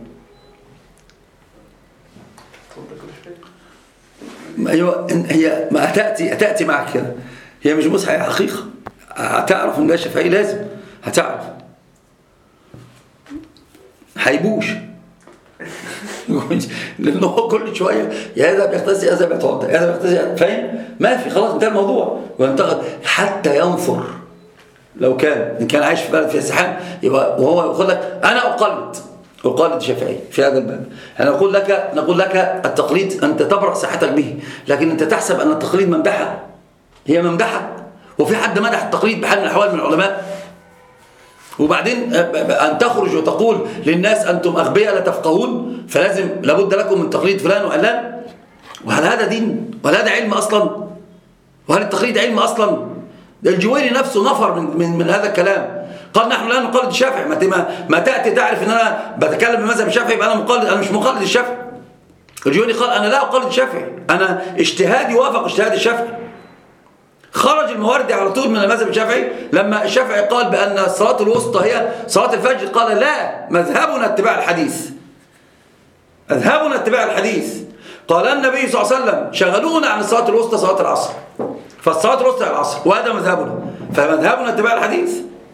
أيوة، هي ما تأتي معك كده، هي مش مصحى، هي حقيقة. هتعرف أن ده شافعي، لازم هتعرف. حيبوش لأنه هو كل شوية يذهب يغتسل، يذهب يتوضأ، يذهب يغتسل، فاهم؟ ما في، خلاص انتهى الموضوع. وينتقد حتى ينفر. لو كان عايش في بلد فيها زحام وهو يقول لك أنا أقلد الشافعي في هذا الباب. أنا نقول لك التقليد أنت تبرأ صحتك به، لكن أنت تحسب أن التقليد ممدحة، هي ممدحة. وفي حد مدح التقليد بحال من الأحوال من العلماء؟ وبعدين أن تخرج وتقول للناس أنتم أغبياء لا تفقهون، فلازم لابد لكم من تقليد فلان وعلان. وهل هذا دين؟ وهل هذا علم أصلا؟ وهل التقليد علم أصلا؟ الجويني نفسه نفر من هذا الكلام، قال نحن لا نقلد الشافعي. ما تأتي تعرف أن أنا بتكلم بمذهب الشافعي يبقى أنا مش مقلد الشافعي. الجويني قال أنا لا أقلد الشافعي، أنا اجتهادي وافق اجتهاد الشافعي. خرج المواردي على طول من المذهب الشافعي لما الشافعي قال بأن الصلاة الوسطى هي صلاة الفجر، قال لا، مذهبنا اتباع الحديث، مذهبنا اتباع الحديث. قال النبي صلى الله عليه وسلم شغلونا عن الصلاة الوسطى صلاة العصر، فالصلاة الوسطى العصر، وهذا مذهبنا، فمذهبنا اتباع الحديث.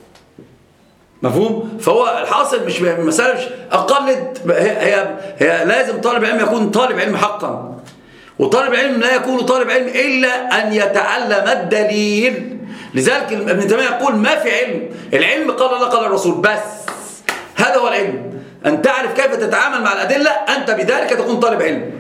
مفهوم؟ فهو الحاصل مش مسألة مش أقلد، هي لازم طالب علم يكون طالب علم حقا، وطالب علم لا يكون طالب علم إلا أن يتعلم الدليل. لذلك ابن تيمية يقول ما في علم، العلم قال الله قال الرسول بس، هذا هو العلم، أن تعرف كيف تتعامل مع الأدلة، أنت بذلك تكون طالب علم.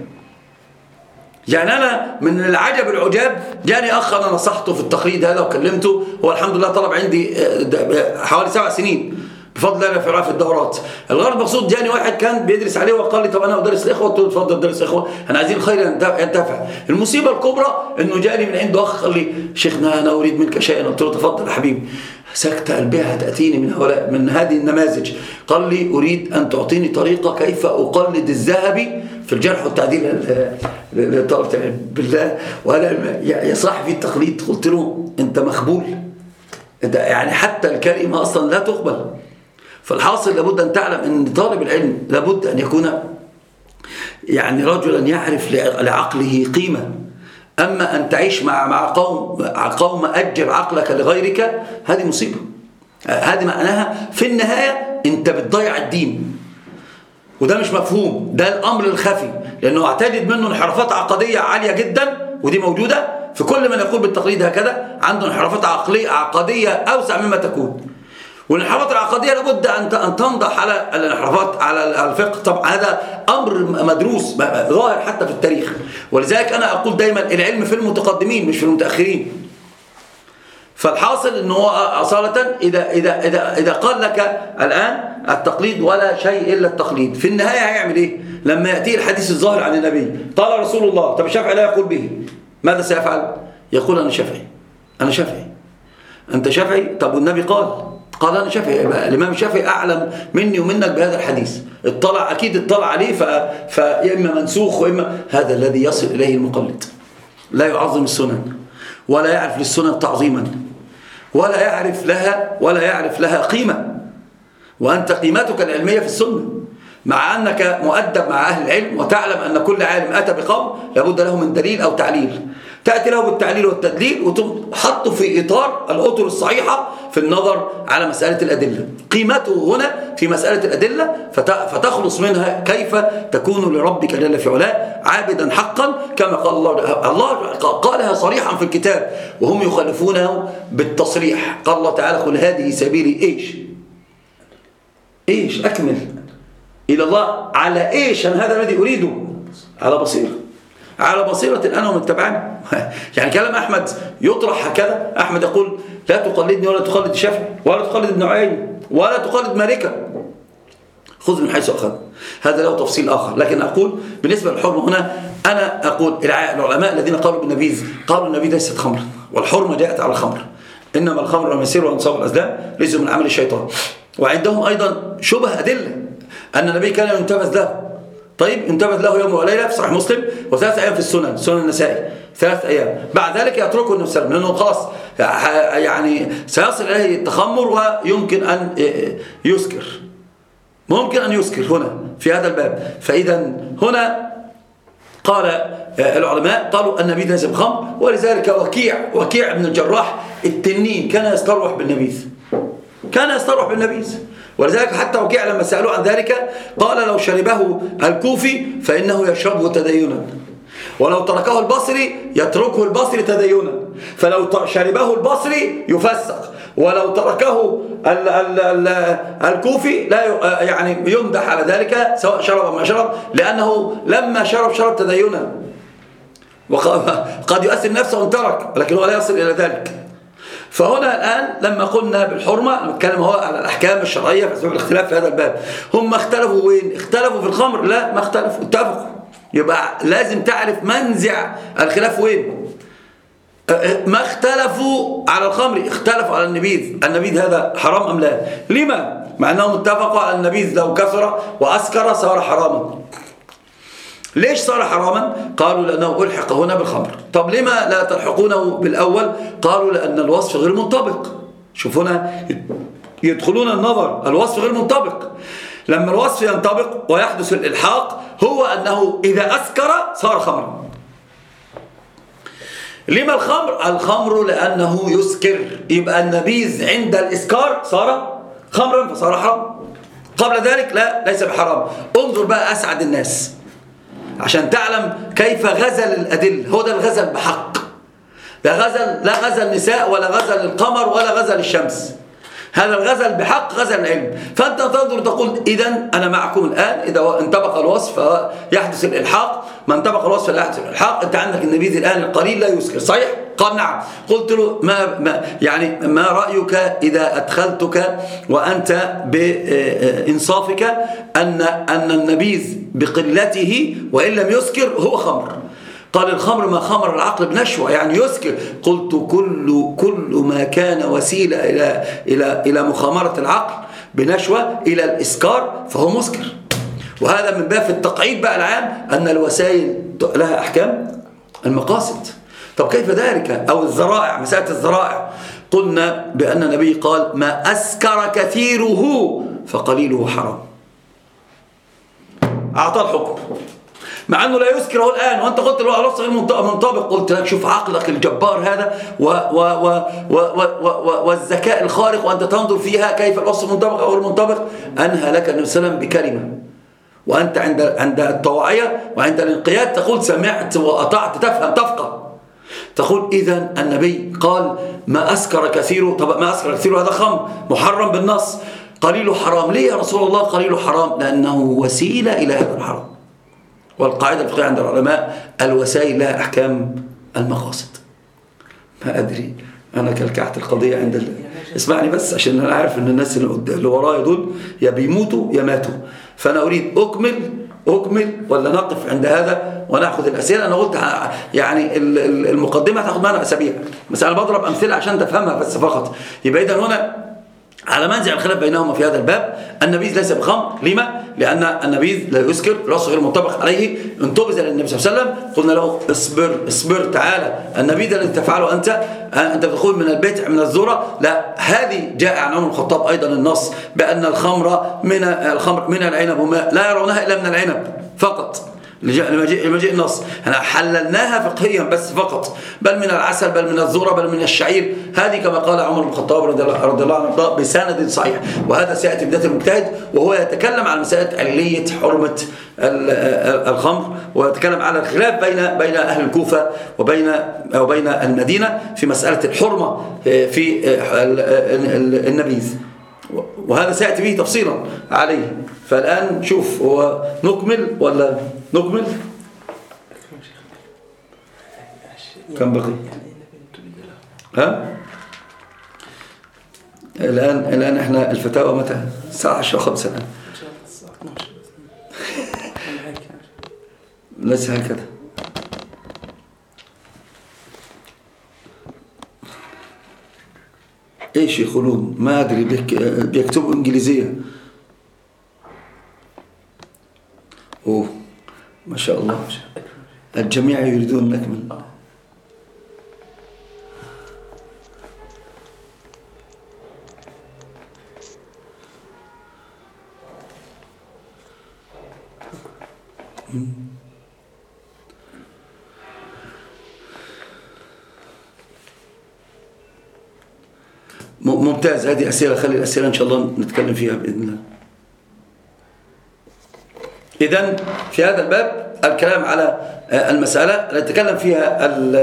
يعني أنا من العجب العجاب جاني أخ أنا نصحته في التقليد هذا وكلمته، هو الحمد لله طلب عندي حوالي 7 سنين بفضل الله في الدورات. الغرض المقصود جاني واحد كان بيدرس عليه وقال لي طب أنا أدرس الإخوة، قلت له اتفضل درس الإخوة، أنا عايزين الخير ينتفع. المصيبة الكبرى إنه جاني من عنده أخ قال لي شيخنا أنا أريد منك شيئا، قلت له تفضل يا حبيبي. سكت قلبها تأتيني من هذه النماذج، قال لي أريد أن تعطيني طريقة كيف أقلد الذهبي في الجرح والتعديل لطلبة بالله، وأنا يا صاحبي التقليد. قلت له أنت مخبول، أنت يعني حتى الكلمة أصلا لا تقبل. فالحاصل لابد أن تعلم أن طالب العلم لابد أن يكون يعني رجلا يعرف لعقله قيمة. أما أن تعيش مع قوم أجر عقلك لغيرك، هذه مصيبة. هذه معناها في النهاية أنت بتضيع الدين، وده مش مفهوم، ده الأمر الخفي، لأنه اعتدد منه انحرافات عقدية عالية جدا، ودي موجودة في كل من يقول بالتقليد هكذا، عنده انحرافات عقدية أوسع مما تكون. والانحرافات العقدية لابد أن تنضح على الانحرافات على الفقه. طبعا هذا أمر مدروس ظاهر حتى في التاريخ، ولذلك أنا أقول دايما العلم في المتقدمين مش في المتأخرين. فالحاصل أنه أصالة إذا قال لك الآن التقليد ولا شيء إلا التقليد، في النهاية هيعمل إيه؟ لما يأتي الحديث الظاهر عن النبي قال رسول الله، طب الشافعي لا يقول به، ماذا سيفعل؟ يقول أنا شافعي، أنا شافعي. أنت شافعي؟ طب والنبي قال أنا شافعي. الإمام الشافعي أعلم مني ومنك بهذا الحديث، أكيد اطلع عليه، فإما منسوخ وإما هذا الذي يصل إليه المقلد. لا يعظم السنن، ولا يعرف للسنن تعظيما، ولا يعرف لها قيمة. وأنت قيمتك العلمية في السنة، مع أنك مؤدب مع أهل العلم وتعلم أن كل عالم أتى بقوم لابد له من دليل أو تعليل، تأتي له بالتعليل والتدليل وتحطه في إطار الأطر الصحيحة في النظر على مسألة الأدلة. قيمته هنا في مسألة الأدلة، فتخلص منها كيف تكون لربك جل في علاه عابدا حقا، كما قال الله قالها صريحا في الكتاب، وهم يخالفونه بالتصريح. قال الله تعالى قل هذه سبيلي إيش أكمل إلى الله على إيش؟ أنا هذا الذي أريده على بصيرة أنا ومن تبعني. يعني كلام أحمد يطرح هكذا، أحمد يقول لا تقلدني ولا تقلد الشافعي ولا تقلد ابن عيينة ولا تقلد مالكة، خذ من حيث أخذ. هذا له تفصيل آخر، لكن أقول بالنسبة للحرمة هنا، أنا أقول العلماء الذين قالوا بالنبيذ قالوا النبيذ ليست خمرا، والحرمة جاءت على الخمر، إنما الخمر والميسر وأنصاب الأزلام ليسوا من عمل الشيطان. وعندهم أيضا شبه أدلة أن النبي كان ينتبذ له. طيب ينتبذ له يوم وليلة في صحيح مسلم، و3 أيام في سنن النسائي، 3 أيام، بعد ذلك يتركه النبي صلى الله عليه وسلم، لأنه خلاص يعني سيصل إليه التخمر ويمكن أن يسكر، ممكن أن يسكر هنا في هذا الباب. فإذا هنا قال العلماء قالوا النبيذ ليس بخمر، ولذلك وكيع بن الجراح التنين كان يستروح بالنبيذ، ولذلك حتى وكيع لما سألوا عن ذلك قال لو شربه الكوفي فإنه يشربه تدينا، ولو تركه البصري يتركه البصري تدينا، فلو شربه البصري يفسق، ولو تركه الكوفي لا يعني يمدح على ذلك سواء شرب أو ما شرب، لأنه لما شرب تدينا، وقد يؤثر نفسه وان ترك، لكن هو لا يصل إلى ذلك. فهنا الآن لما قلنا بالحرمة نتكلم هو على الأحكام الشرعية في أسباب الاختلاف في هذا الباب. هم اختلفوا وين؟ اختلفوا في الخمر؟ لا، ما اختلفوا، اتفقوا. يبقى لازم تعرف منزع الخلاف وين. ما اختلفوا على الخمر، اختلفوا على النبيذ هذا حرام أم لا؟ لما؟ مع أنهم اتفقوا على النبيذ لو كثر وأسكر صار حراما. ليش صار حراما؟ قالوا لأنه ألحق هنا بالخمر. طب لما لا تلحقونه بالأول؟ قالوا لأن الوصف غير منطبق. شوف هنا يدخلون النظر، الوصف غير منطبق، لما الوصف ينطبق ويحدث الإلحاق هو أنه إذا أسكر صار خمرا. لما الخمر لأنه يسكر، يبقى النبيذ عند الإسكار صار خمرا فصار حرام. قبل ذلك لا، ليس بحرام. انظر بقى أسعد الناس عشان تعلم كيف غزل الأدلة. هو ده الغزل بحق، ده غزل، لا غزل نساء ولا غزل القمر ولا غزل الشمس، هذا الغزل بحق، غزل العلم. فأنت تنظر تقول إذن أنا معكم الآن إذا انطبق الوصف يحدث الإلحاق، ما انطبق الوصف لا يحدث الإلحاق. أنت عندك النبيذ الآن القليل لا يسكر، صحيح؟ قال نعم. قلت له ما رأيك إذا أدخلتك وأنت بإنصافك أن النبيذ بقلته وإن لم يسكر هو خمر؟ قال الخمر ما خمر العقل بنشوة، يعني يسكر. قلت كل ما كان وسيلة إلى مخامرة العقل بنشوة إلى الإسكار فهو مسكر. وهذا من باب التقعيد بقى العام أن الوسائل لها أحكام المقاصد. طب كيف ذلك؟ أو الذرائع، مسألة الذرائع قلنا بأن النبي قال ما أسكر كثيره فقليله حرام، أعطى الحكم مع أنه لا يسكره الآن، وأنت قلت له الوصف غير منطبق. قلت لك شوف عقلك الجبار هذا والذكاء الخارق، وأنت تنظر فيها كيف الوصف منطبق أو المنطبق. أنهى لك النبي صلى الله عليه وسلم بكلمة، وأنت عند الطواعية وعند الانقياد تقول سمعت وأطعت، تفهم تفقه. تقول إذن النبي قال ما أسكر كثيره. طب ما أسكر كثيره هذا خمر محرم بالنص، قليله حرام. ليه يا رسول الله قليله حرام؟ لأنه وسيلة إلى هذا الحرام. والقاعدة الفقهية عند العلماء الوسائل لها أحكام المقاصد. ما أدري أنا كلكعت القضية عند اسمعني بس عشان أنا عارف أن الناس اللي ورايا دول يا بيموتوا يا ماتوا، فأنا أريد أكمل ولا نقف عند هذا ونأخذ الأسئلة. أنا قلت يعني المقدمة هتاخد معنا أسابيع، بس أنا بضرب أمثلة عشان تفهمها بس فقط. يبقى إذن هنا على منزع الخلاف بينهما في هذا الباب. النبيذ ليس بخمر، لما؟ لأن النبيذ لا يسكر، الوصف غير متفق عليه. انتبذ للنبي صلى الله عليه وسلم، قلنا له اصبر تعالى، النبيذ الذي تفعله أنت بتقول من البيت من الذرة، لا، هذه جاء عن عمر بن الخطاب أيضا النص بأن الخمر من العنب وما لا يرونها إلا من العنب فقط، لمجيء النص. احنا حللناها فقهيا بس فقط، بل من العسل بل من الذرة بل من الشعير، هذه كما قال عمر بن الخطاب رضي الله عنه بسند صحيح. وهذا سيأتي بداية المجتهد وهو يتكلم عن مسألة علية حرمة الخمر، ويتكلم على الخلاف بين أهل الكوفة وبين المدينة في مسألة الحرمة في النبيذ، وهذا سيأتي به تفصيلا عليه. فالآن شوف، هو نكمل ولا نكمل؟ كم بقي؟ ها؟ الآن احنا الفتاوى متى؟ الساعة 10:05 الآن. ليس هكذا. ايش يقولون؟ ما ادري، بيكتبوا انجليزيه. اوه ما شاء الله، الجميع يريدون نكمل. ممتاز. هذه أسئلة، خلي الأسئلة إن شاء الله نتكلم فيها بإذن الله. إذن في هذا الباب الكلام على المسألة التي تكلم فيها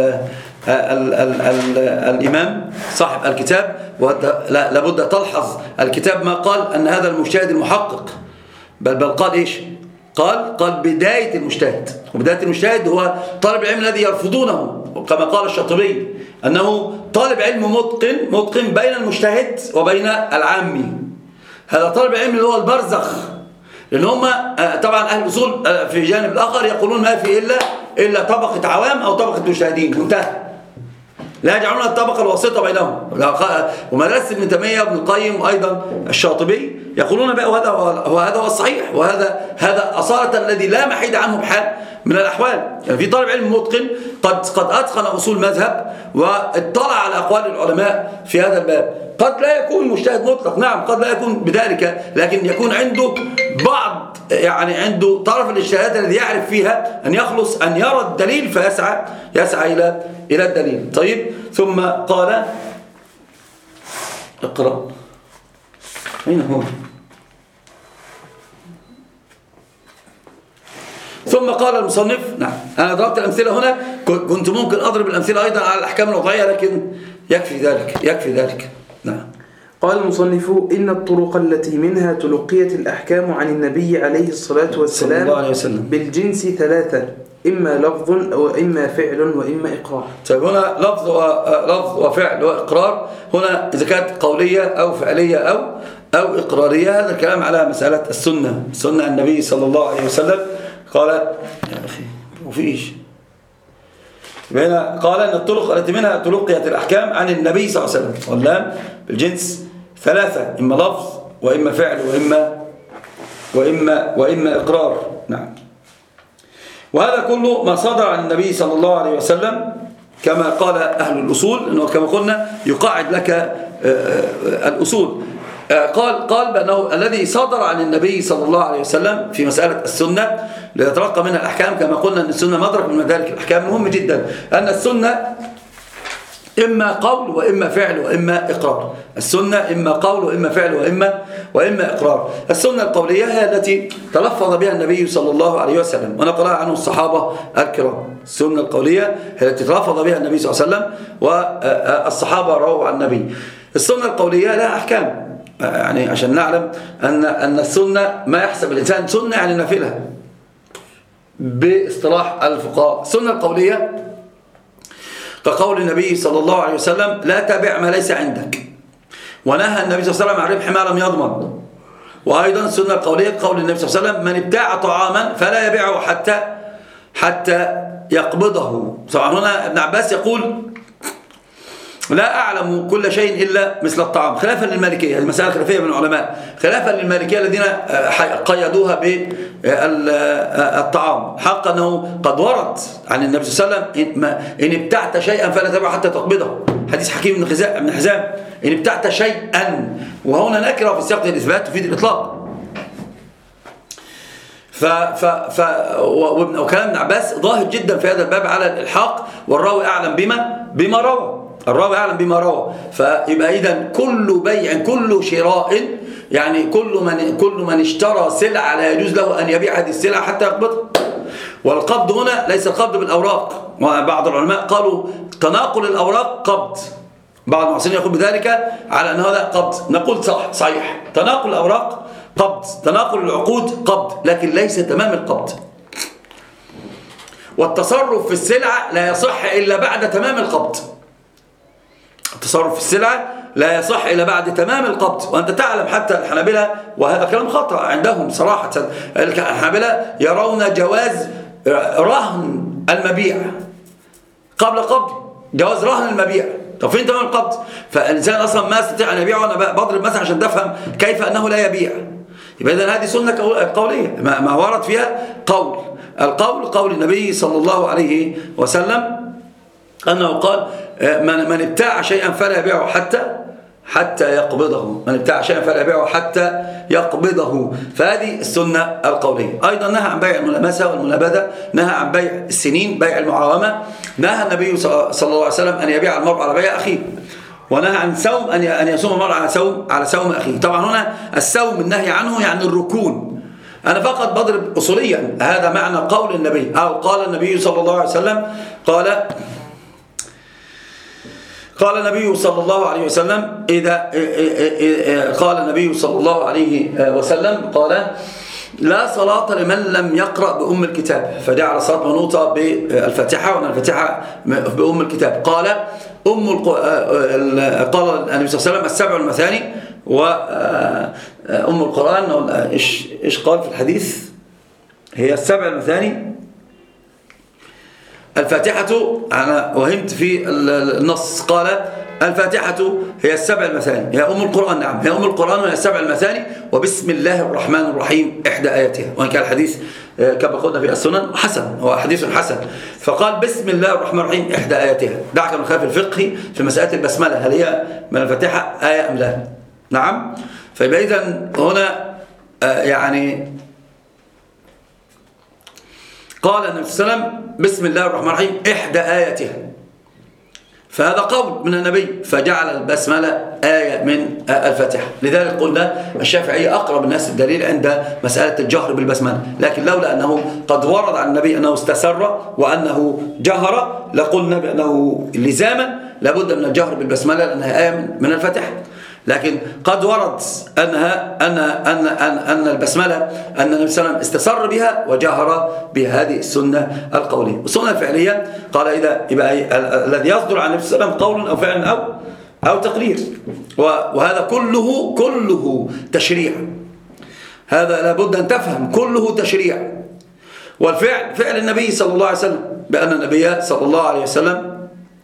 الإمام صاحب الكتاب، لابد تلحظ الكتاب ما قال أن هذا المجتهد المحقق، بل قال إيش؟ قال بداية المجتهد، وبداية المجتهد هو طالب العلم الذي يرفضونه، كما قال الشاطبي أنه طالب علم متقن بين المجتهد وبين العامي. هذا طالب العلم اللي هو البرزخ، لأن هم طبعا أهل الأصول في جانب الآخر يقولون ما في إلا طبقة عوام أو طبقة مجتهدين، منتهى، لا يجعلون الطبقة الوسيطة بينهم. ومدرسة ابن تيمية وابن القيم وأيضا الشاطبي يقولون بقى، وهذا هو الصحيح، وهذا أصالة الذي لا محيد عنه بحال من الأحوال. يعني في طالب علم متقن قد أتقن أصول مذهب واطلع على أقوال العلماء في هذا الباب، قد لا يكون مجتهد مطلق، نعم قد لا يكون بذلك، لكن يكون عنده بعض، يعني عنده طرف الاجتهاد الذي يعرف فيها أن يخلص، أن يرى الدليل فيسعى إلى الدليل. طيب، ثم قال اقرأ. أين هو؟ ثم قال المصنف، نعم أنا ضربت الأمثلة هنا، كنت ممكن أضرب الأمثلة أيضا على الأحكام الوضعية، لكن يكفي ذلك. نعم. قال المصنف: إن الطرق التي منها تلقيت الأحكام عن النبي عليه الصلاة والسلام بالجنس ثلاثة: إما لفظ وإما فعل وإما إقرار. طيب، هنا لفظ وفعل وإقرار، هنا إذا كانت قولية أو فعلية أو إقرارية. هذا الكلام على مسألة السنة النبي صلى الله عليه وسلم. قال يا أخي وفيش، هنا قال أن الطرق التي منها تلقيت الأحكام عن النبي صلى الله عليه وسلم، واللام بالجنس ثلاثة: إما لفظ وإما فعل وإما إقرار. نعم. وهذا كله ما صدر عن النبي صلى الله عليه وسلم، كما قال أهل الأصول، إنه كما قلنا يقاعد لك الأصول. قال بأنه الذي صدر عن النبي صلى الله عليه وسلم في مسألة السنة ليترقى منها الأحكام، كما قلنا أن السنة مدرك من مدارك الأحكام. مهم جدا أن السنة إما قول وإما فعل وإما إقرار. السنة إما قول وإما فعل وإما إقرار. السنة القولية هي التي تلفظ بها النبي صلى الله عليه وسلم ونقلها عنه الصحابة الكرام. السنة القولية هي التي تلفظ بها النبي صلى الله عليه وسلم والصحابة رووا عن النبي. السنة القولية لها أحكام، يعني عشان نعلم أن السنة ما يحسب الإنسان سنة يعني نافلة باصطلاح الفقهاء. السنة القولية كقول النبي صلى الله عليه وسلم: لا تبع ما ليس عندك. ونهى النبي صلى الله عليه وسلم عن ربح ما لم يضمن. وأيضا السنة القولية قول النبي صلى الله عليه وسلم: من ابتاع طعاما فلا يبيعه حتى يقبضه. طبعا هنا ابن عباس يقول: لا أعلم كل شيء إلا مثل الطعام، خلافا للمالكية. هذه مسألة خلافية من العلماء، خلافا للمالكية الذين قيدوها بالطعام. حق أنه قد ورد عن النبي صلى الله عليه وسلم: إن ابتعت شيئا فلا تبيعه حتى تقبضه. حديث حكيم بن حزام: إن ابتعت شيئا، وهنا نكرة في سياق الإثبات تفيد الإطلاق. وكلام ابن عباس ظاهر جدا في هذا الباب على الإلحاق، والراوي أعلم بما روى. الراوي أعلم بما روى. فيبقى إذن كل بيع، كل شراء، يعني كل من اشترى سلعة لا يجوز له أن يبيع هذه السلعة حتى يقبضها. والقبض هنا ليس القبض بالأوراق، وبعض العلماء قالوا تناقل الأوراق قبض، بعض المعاصرين يقول بذلك على أن هذا قبض. نقول صحيح، تناقل الأوراق قبض، تناقل العقود قبض، لكن ليس تمام القبض. والتصرف في السلعة لا يصح إلا بعد تمام القبض. التصرف في السلعة لا يصح إلا بعد تمام القبض. وأنت تعلم حتى الحنابلة، وهذا كلام خطأ عندهم صراحة، الحنابلة يرون جواز رهن المبيع قبل قبض، جواز رهن المبيع. طب فين تمام القبض؟ فالإنسان أصلا ما يستطيع أن يبيع. وأنا بضرب مثلا عشان تفهم كيف أنه لا يبيع. يبقى إذن هذه سنة قولية ما ورد فيها قول. القول قول النبي صلى الله عليه وسلم أنه قال: من ابتاع شيئا فلا يبيعه حتى يقبضه. من ابتاع شيئا فلا يبيعه حتى يقبضه. فهذه السنة القولية. أيضا نهى عن بيع الملامسة والمنابذة، نهى عن بيع السنين، بيع المعاومة. نهى النبي صلى الله عليه وسلم أن يبيع المرء على بيع أخيه. ونهى عن سوم، أن يصوم المرء على سوم أخيه. طبعا هنا السوم النهي عنه يعني الركون. أنا فقط بضرب أصوليا هذا معنى قول النبي، أو قال النبي صلى الله عليه وسلم، قال النبي صلى الله عليه وسلم قال النبي صلى الله عليه وسلم قال: لا صلاة لمن لم يقرأ بأم الكتاب. فجعل الصلاة منوطة بالفاتحة، وأن الفاتحة بأم الكتاب. قال قال النبي صلى الله عليه وسلم: السبع المثاني وأم القرآن. إيش قال في الحديث؟ هي السبع المثاني الفاتحة. أنا وهمت في النص. الفاتحة هي السبع المثاني، هي أم القرآن. نعم هي أم القرآن وهي السبع المثاني. وبسم الله الرحمن الرحيم إحدى آياتها، وإن كان الحديث كما قلنا في السنن حسن، هو حديث حسن. فقال بسم الله الرحمن الرحيم إحدى آياتها. دعك من الخلاف الفقهي في مسألة البسملة، هل هي من الفاتحة آية أم لا؟ نعم. فيبقى إذن هنا يعني قال النبي صلى الله عليه وسلم بسم الله الرحمن الرحيم إحدى آياتها، فهذا قول من النبي، فجعل البسملة آية من الفاتحة. لذلك قلنا الشافعي أقرب الناس الدليل عند مسألة الجهر بالبسملة، لكن لولا أنه قد ورد عن النبي أنه استسر وأنه جهر لقلنا بأنه لزاما لابد من الجهر بالبسملة لأنها آية من الفاتحة. لكن قد ورد أن البسملة أن النبي صلى الله عليه وسلم استسر بها وجهر بهذه السنة القولية. والسنة الفعلية قال إذا يبقى الذي يصدر عن النبي صلى الله عليه وسلم قول أو فعل أو تقرير، وهذا كله تشريع. هذا لابد أن تفهم، كله تشريع. والفعل فعل النبي صلى الله عليه وسلم، بأن النبي صلى الله عليه وسلم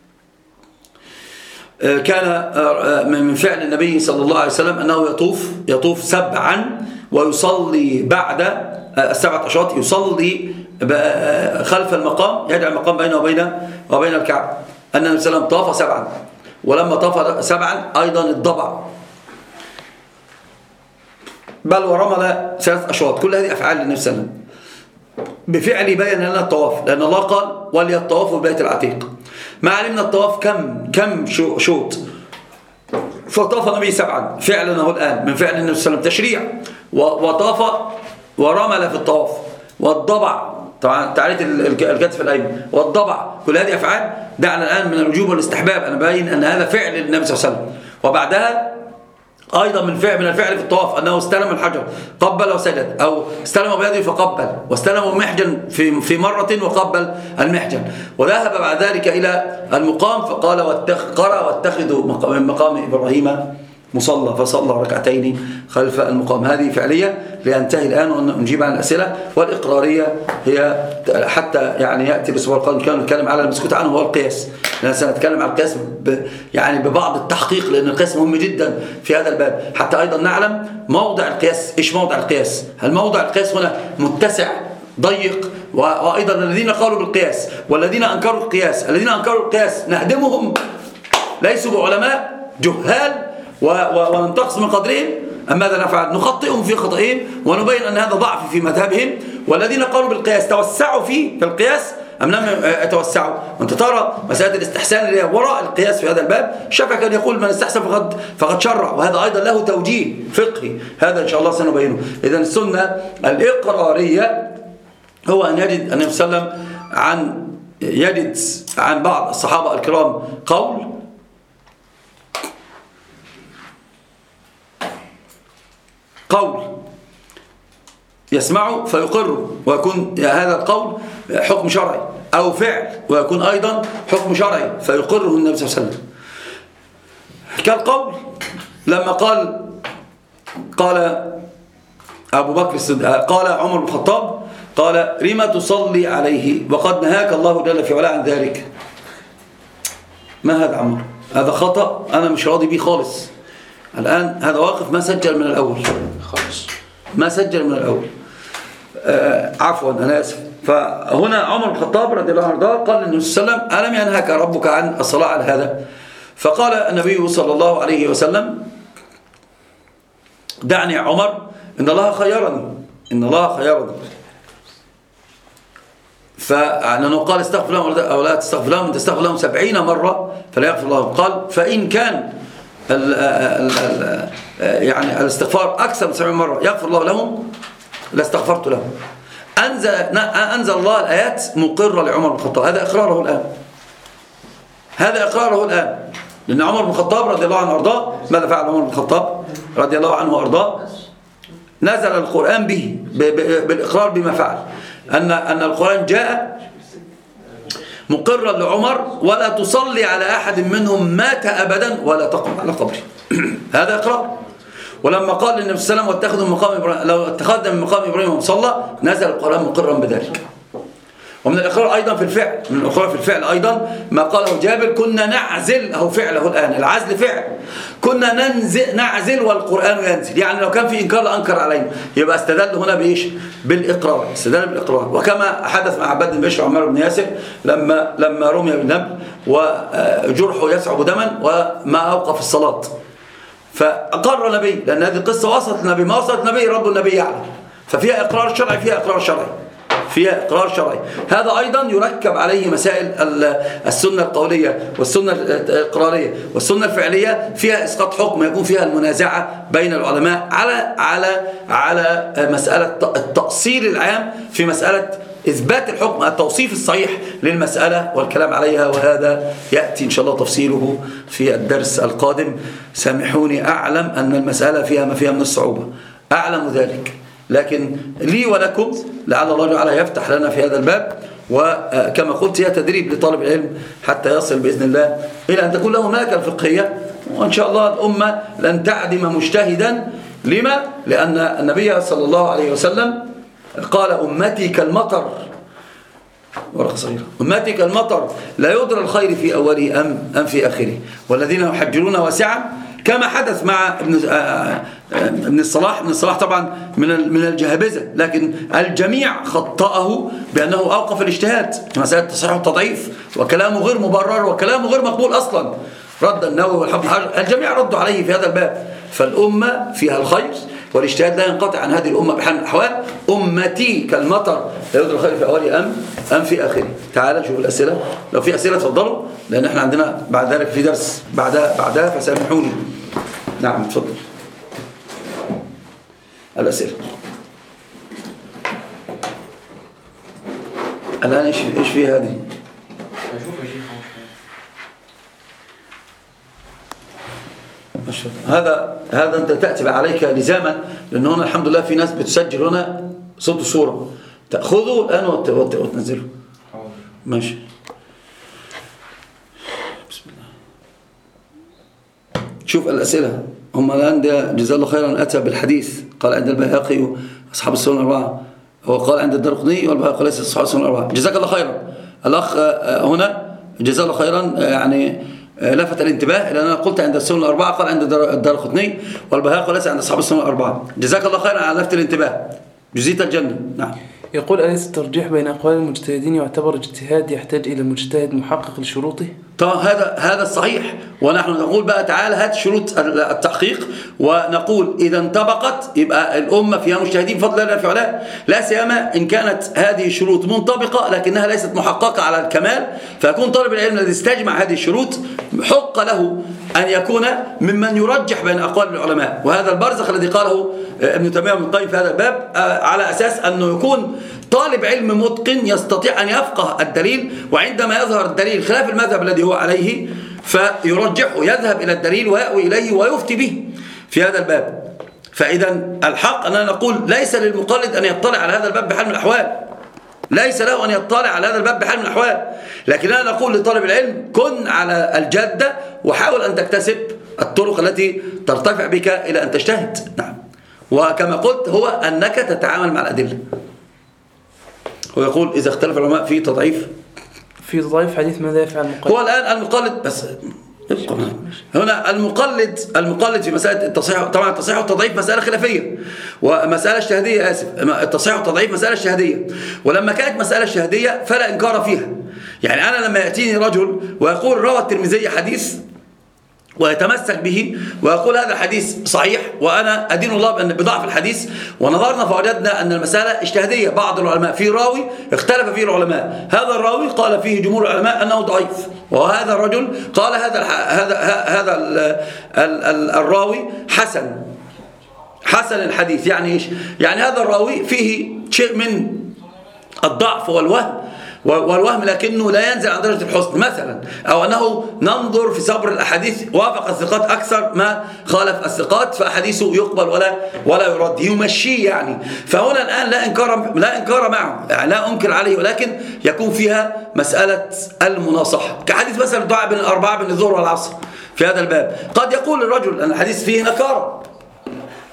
كان من فعل النبي صلى الله عليه وسلم أنه يطوف سبعا ويصلي بعد السبعة أشواط، يصلي خلف المقام، يجعل المقام بينه وبين الكعبة. أن النبي صلى الله عليه وسلم طاف سبعا، ولما طاف سبعا أيضا الضبع، بل ورمل 3 أشواط. كل هذه أفعال النبي صلى الله عليه وسلم بفعل بين لنا الطواف، لأن الله قال وليطوفوا بالبيت العتيق. ما علمنا الطواف كم شوط، فطاف النبي 7 فعلا هو الآن من فعل النبي صلى الله عليه وسلم تشريع، وطاف ورمل في الطواف، والضبع طبعا تعريف الكتف الأيمن والضبع، كل هذه أفعال. دعنا الآن من الوجوب والاستحباب أنا باين أن هذا فعل النبي صلى الله عليه وسلم. وبعدها أيضا من الفعل في الطواف أنه استلم الحجر قبل وسجد، أو استلم بيده فقبل، واستلم محجن في مرة وقبل المحجن، وذهب بعد ذلك إلى المقام فقال قرأ واتخذوا من مقام إبراهيم مصلى، فصلى ركعتين خلف المقام. هذه فعلية لينتهي الآن ونجيب عن الأسئلة. والإقرارية هي حتى يعني يأتي الأسبوع القادم كان نتكلم على المسكوت عنه هو القياس، لأن سنتكلم عن القياس يعني ببعض التحقيق، لأن القياس مهم جدا في هذا الباب، حتى أيضا نعلم موضع القياس. إيش موضع القياس؟ هل موضع القياس هنا متسع ضيق؟ وأيضا الذين قالوا بالقياس والذين أنكروا القياس، الذين أنكروا القياس نهدمهم، ليسوا بعلماء، جهال، وننتقص من قدرهم. أما ماذا نفعل؟ نخطئهم في خطئهم ونبين أن هذا ضعف في مذهبهم. والذين قالوا بالقياس توسعوا في القياس أم لم يتوسعوا؟ وأنت ترى مسألة الاستحسان اللي هي وراء القياس في هذا الباب. الشافعي كان يقول من استحسن فقد شرع، وهذا أيضا له توجيه فقهي، هذا إن شاء الله سنبينه. إذن السنة الإقرارية هو أن يجد النبي صلى الله عليه وسلم يجد عن بعض الصحابة الكرام قول يسمعه فيقر، ويكون هذا القول حكم شرعي، أو فعل ويكون أيضا حكم شرعي فيقره النبي صلى الله عليه وسلم. كالقول لما قال أبو بكر قال عمر بن الخطاب قال لما تصلي عليه وقد نهاك الله جل في علاه عن ذلك. ما هذا عمر؟ هذا خطأ أنا مش راضي به خالص. الآن هذا واقف ما سجل من الأول خالص، ما سجل من الأول. عفوا أنا آسف. فهنا عمر بن الخطاب رضي الله عنه قال للنبي صلى الله عليه وسلم ألم ينهك ربك عن الصلاة على هذا؟ فقال النبي صلى الله عليه وسلم دعني يا عمر إن الله خيرني، إن الله خيرني. فلأنه قال استغفر لهم أو لا تستغفر لهم، إن تستغفر لهم 70 مرة فلا يغفر الله. قال فإن كان يعني الاستغفار أكثر من 70 مرة يغفر الله لهم لاستغفرت لهم. أنزل الله الآيات مقرة لعمر بن الخطاب. هذا إقراره الآن، هذا إقراره الآن، لأن عمر بن الخطاب رضي الله عنه وأرضاه ماذا فعل عمر بن الخطاب رضي الله عنه وأرضاه؟ نزل القرآن به بالإقرار بما فعل، أن القرآن جاء مقرا لعمر ولا تصلي على أحد منهم مات أبدا ولا تقم على قبره. هذا إقرار. ولما قال للنبي صلى الله عليه وسلم واتخذوا من مقام إبراهيم، لو اتخذنا من مقام إبراهيم مصلى، نزل القرآن مقرا بذلك. ومن الإقرار أيضا في الفعل، من الإقرار في الفعل أيضا ما قاله جابر: كنا نعزل، أو فعله الآن، العزل فعل، كنا نعزل والقرآن ينزل. يعني لو كان في إنكار لأنكر علينا، يبقى استدل هنا بإيش؟ بالإقرار، استدل بالإقرار. وكما حدث مع عباد بن بشر وعمار بن ياسر لما رمي بالنبل وجرحه يسعب دما وما أوقف الصلاة، فأقر النبي، لأن هذه القصة وصلت النبي، ما وصلت النبي رب النبي يعلم، ففيها إقرار شرعي، فيها إقرار شرعي، فيها إقرار شرعي. هذا أيضا يركب عليه مسائل السنة القولية والسنة الإقرارية والسنة الفعلية، فيها إسقاط حكم يكون فيها المنازعة بين العلماء على مسألة التأصيل العام في مسألة إثبات الحكم، التوصيف الصحيح للمسألة والكلام عليها. وهذا يأتي إن شاء الله تفصيله في الدرس القادم. سامحوني، أعلم أن المسألة فيها ما فيها من الصعوبة، أعلم ذلك، لكن لي ولكم لعل الله تعالى يفتح لنا في هذا الباب. وكما قلت هي تدريب لطالب العلم حتى يصل بإذن الله إلى أن تكون له ملكة فقهية، وإن شاء الله الأمة لن تعدم مجتهدا. لما؟ لأن النبي صلى الله عليه وسلم قال: أمتي كالمطر، ورقة صغيرة، أمتي كالمطر لا يدرى الخير في أوله أم في آخره، والذين يحجرون واسعا، كما حدث مع ابن الصلاح طبعا من الجهابزة، لكن الجميع خطأه بأنه أوقف الاجتهاد في مسألة التصحيح والتضعيف، وكلامه غير مبرر وكلامه غير مقبول أصلا. رد النووي والحافظ حجر، الجميع ردوا عليه في هذا الباب. فالأمة فيها الخير، والاجتهاد لا ينقطع عن هذه الأمة بحال من الأحوال. أمتي كالمطر لا يدرى الخير في أوله أم في آخره. تعال نشوف الأسئلة، لو في أسئلة تفضلوا، لأن احنا عندنا بعد ذلك في درس بعدها فسامحوني. نعم تفضل الأسئلة. الآن إيش في هذه؟ هذا أنت تأتي عليك لزاما، لأن هنا الحمد لله في ناس بتسجل هنا صوت وصورة، تأخذه الآن وتنزله. ماشي، بسم الله. شوف الأسئلة. هم الآن جزاه الله خيرا أتى بالحديث، قال عند البيهقي أصحاب السنن الأربعة، وقال عند الدارقطني والبيهقي ليس أصحاب السنن الأربعة. جزاك الله خيرا. الأخ هنا جزاه الله خيرا، يعني لفت الانتباه إلى أن أنا قلت عند السنن الأربعة، قال عند الدارقطني والبيهقي وليس عند أصحاب السنن الأربعة. جزاك الله خيرا على لفت الانتباه، جزيت الجنة. نعم. يقول: أليس الترجيح بين أقوال المجتهدين يعتبر اجتهاد يحتاج إلى مجتهد محقق لشروطه؟ طبعا هذا الصحيح، ونحن نقول بقى تعالى هات شروط التحقيق، ونقول إذا انطبقت يبقى الأمة فيها مجتهدين بفضل الله في علاه، لا سيما إن كانت هذه الشروط منطبقة لكنها ليست محققة على الكمال، فيكون طالب العلم الذي استجمع هذه الشروط حق له أن يكون ممن يرجح بين أقوال العلماء. وهذا البرزخ الذي قاله ابن تيمية وابن القيم في هذا الباب، على أساس أنه يكون طالب علم متقن يستطيع أن يفقه الدليل، وعندما يظهر الدليل خلاف المذهب الذي هو عليه فيرجحه، يذهب إلى الدليل ويأوي إليه ويفتي به في هذا الباب. فإذا الحق أننا نقول ليس للمقلد أن يطلع على هذا الباب بحال من الأحوال، ليس له أن يطلع على هذا الباب بحال من الأحوال، لكننا نقول لطالب العلم كن على الجادة وحاول أن تكتسب الطرق التي ترتفع بك إلى أن تجتهد. نعم. وكما قلت هو أنك تتعامل مع الأدلة. ويقول إذا اختلف العلماء في تضعيف حديث ماذا يفعل المقلد؟ هو الآن المقلد بس هنا المقلد في مسألة التصحيح، طبعا التصحيح والتضعيف مسألة خلافية ومسألة اجتهادية، التصحيح والتضعيف مسألة اجتهادية، ولما كانت مسألة اجتهادية فلا إنكار فيها. يعني أنا لما يأتيني رجل ويقول روى الترمذي حديث ويتمسك به ويقول هذا الحديث صحيح، وأنا أدين الله بضعف الحديث، ونظرنا فوجدنا أن المسألة اجتهادية، بعض العلماء في راوي اختلف فيه العلماء، هذا الراوي قال فيه جمهور العلماء أنه ضعيف، وهذا الرجل قال هذا الراوي حسن الحديث. يعني إيش؟ يعني هذا الراوي فيه شيء من الضعف والوهم لكنه لا ينزل عن درجة الحسن مثلا، أو أنه ننظر في صبر الأحاديث وافق الثقات أكثر ما خالف الثقات فأحاديثه يقبل ولا يرد، يمشيه يعني. فهنا الآن لا إنكار معه، يعني لا أنكر عليه، ولكن يكون فيها مسألة المناصحة، كحديث مثلا الدعاء بين الأربعة بين الظهر والعصر في هذا الباب. قد يقول الرجل أن الحديث فيه نكارة،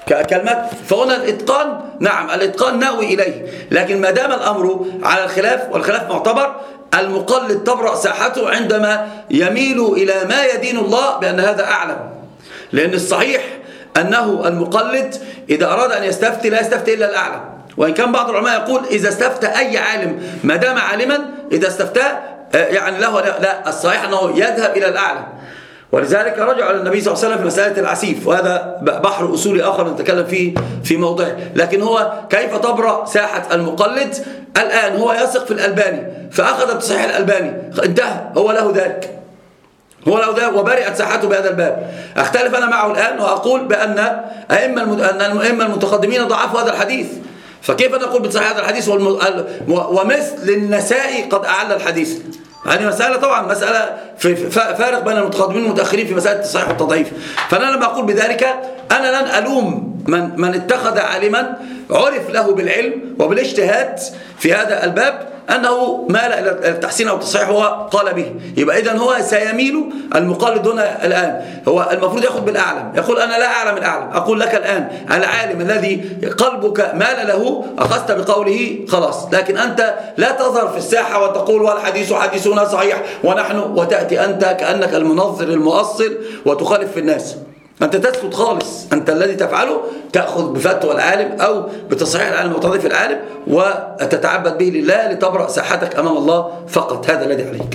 كلمات. فهنا الإتقان، نعم الإتقان نأوي إليه، لكن ما دام الأمر على الخلاف والخلاف معتبر، المقلد تبرأ ساحته عندما يميل إلى ما يدين الله بأن هذا أعلم. لأن الصحيح أنه المقلد إذا أراد أن يستفتي لا يستفتي إلا الأعلم، وإن كان بعض العلماء يقول إذا استفتى أي عالم ما دام عالما، إذا استفتاه يعني له لا، الصحيح أنه يذهب إلى الأعلم. ولذلك رجع النبي صلى الله عليه وسلم في مسألة العسيف، وهذا بحر أصولي آخر نتكلم فيه في موضعه. لكن هو كيف تبرأ ساحة المقلد؟ الآن هو يثق في الألباني فأخذ بتصحيح الألباني، انتهى، هو له ذلك وبرئت ساحته بهذا الباب. أختلف أنا معه الآن وأقول بأن الأئمة المتقدمين ضعفوا هذا الحديث، فكيف نقول بتصحيح هذا الحديث ومثل النسائي قد أعلى الحديث؟ هذه مسألة طبعا مسألة فارق بين المتقدمين والمتأخرين في مسألة التصحيح والتضعيف. فأنا لما أقول بذلك أنا لن ألوم من اتخذ عالما عرف له بالعلم وبالاجتهاد في هذا الباب أنه مال إلى التحسين أو التصحيح هو قال به. يبقى إذن هو سيميل المقلد هنا الآن، هو المفروض يأخذ بالأعلم، يقول أنا لا أعلم الأعلم. أقول لك الآن العالم الذي قلبك مال له أخذت بقوله خلاص، لكن أنت لا تظهر في الساحة وتقول والحديث حديثنا صحيح ونحن، وتأتي أنت كأنك المنظر المؤصل وتخالف في الناس. أنت تسكت خالص، أنت الذي تفعله تأخذ بفتوى العالم أو بتصحيح العالم وتضعيف العالم وتتعبد به لله لتبرأ ساحتك أمام الله فقط. هذا الذي عليك.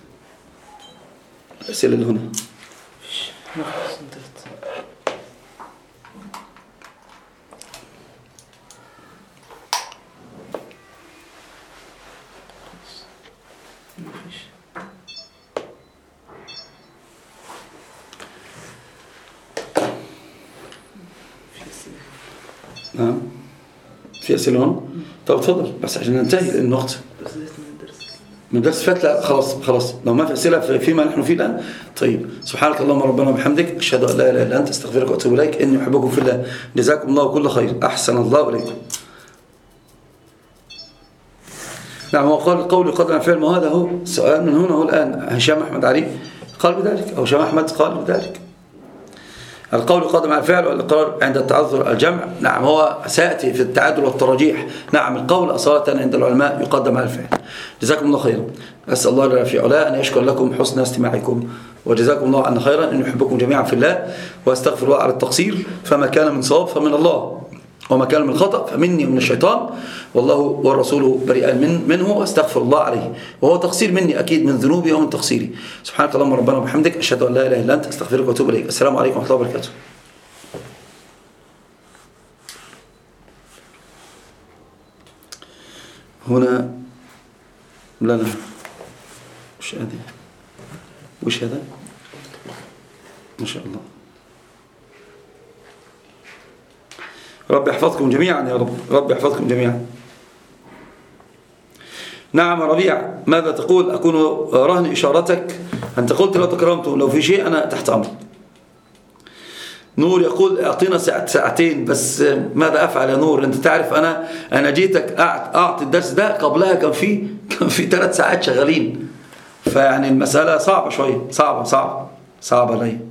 الأسئلة اللي هنا في أسئلة هون؟ طب اتفضل بس عشان ننتهي لأن الوقت من درس فات. لا خلاص لو ما في أسئلة فيما نحن فيه الآن. طيب سبحانك اللهم ربنا وبحمدك أشهد أن لا إله إلا أنت أستغفرك وأتوب إليك، إني أحبكم في الله، جزاكم الله كل خير، أحسن الله إليكم. نعم هو قال القول قدر فعل، ما هذا هو السؤال من هنا هو الآن. هشام أحمد علي قال بذلك أو هشام أحمد قال بذلك. القول قدم على الفعل والإقرار عند التعذر الجمع. نعم هو سيأتي في التعادل والترجيح. نعم القول أصالة عند العلماء يقدم على الفعل. جزاكم الله خيرا. أسأل الله جل في علاه أن يشكر لكم حسن استماعكم، وجزاكم الله عنا خيرا، أن يحبكم جميعا في الله، وأستغفر الله على التقصير، فما كان من صواب فمن الله، وما كان من خطأ فمني ومن الشيطان، والله والرسول بريئان منه، واستغفر الله عليه، وهو تقصير مني أكيد من ذنوبي ومن تقصيري. سبحانك اللهم ربنا وبحمدك أشهد أن لا إله إلا أنت أستغفرك وأتوب إليك. السلام عليكم ورحمة الله وبركاته. هنا لنا وش هذا ما شاء الله. رب يحفظكم جميعا يا رب يحفظكم جميعا. نعم ربيع ماذا تقول؟ أكون رهن إشارتك. أنت قلت لو تكرمتم، لو في شيء أنا تحت أمرك. نور يقول أعطينا ساعتين بس، ماذا أفعل يا نور؟ أنت تعرف أنا جيتك أعطي الدرس ده قبلها كان في 3 ساعات شغالين، فيعني المسألة صعبة شوية، صعبة علي.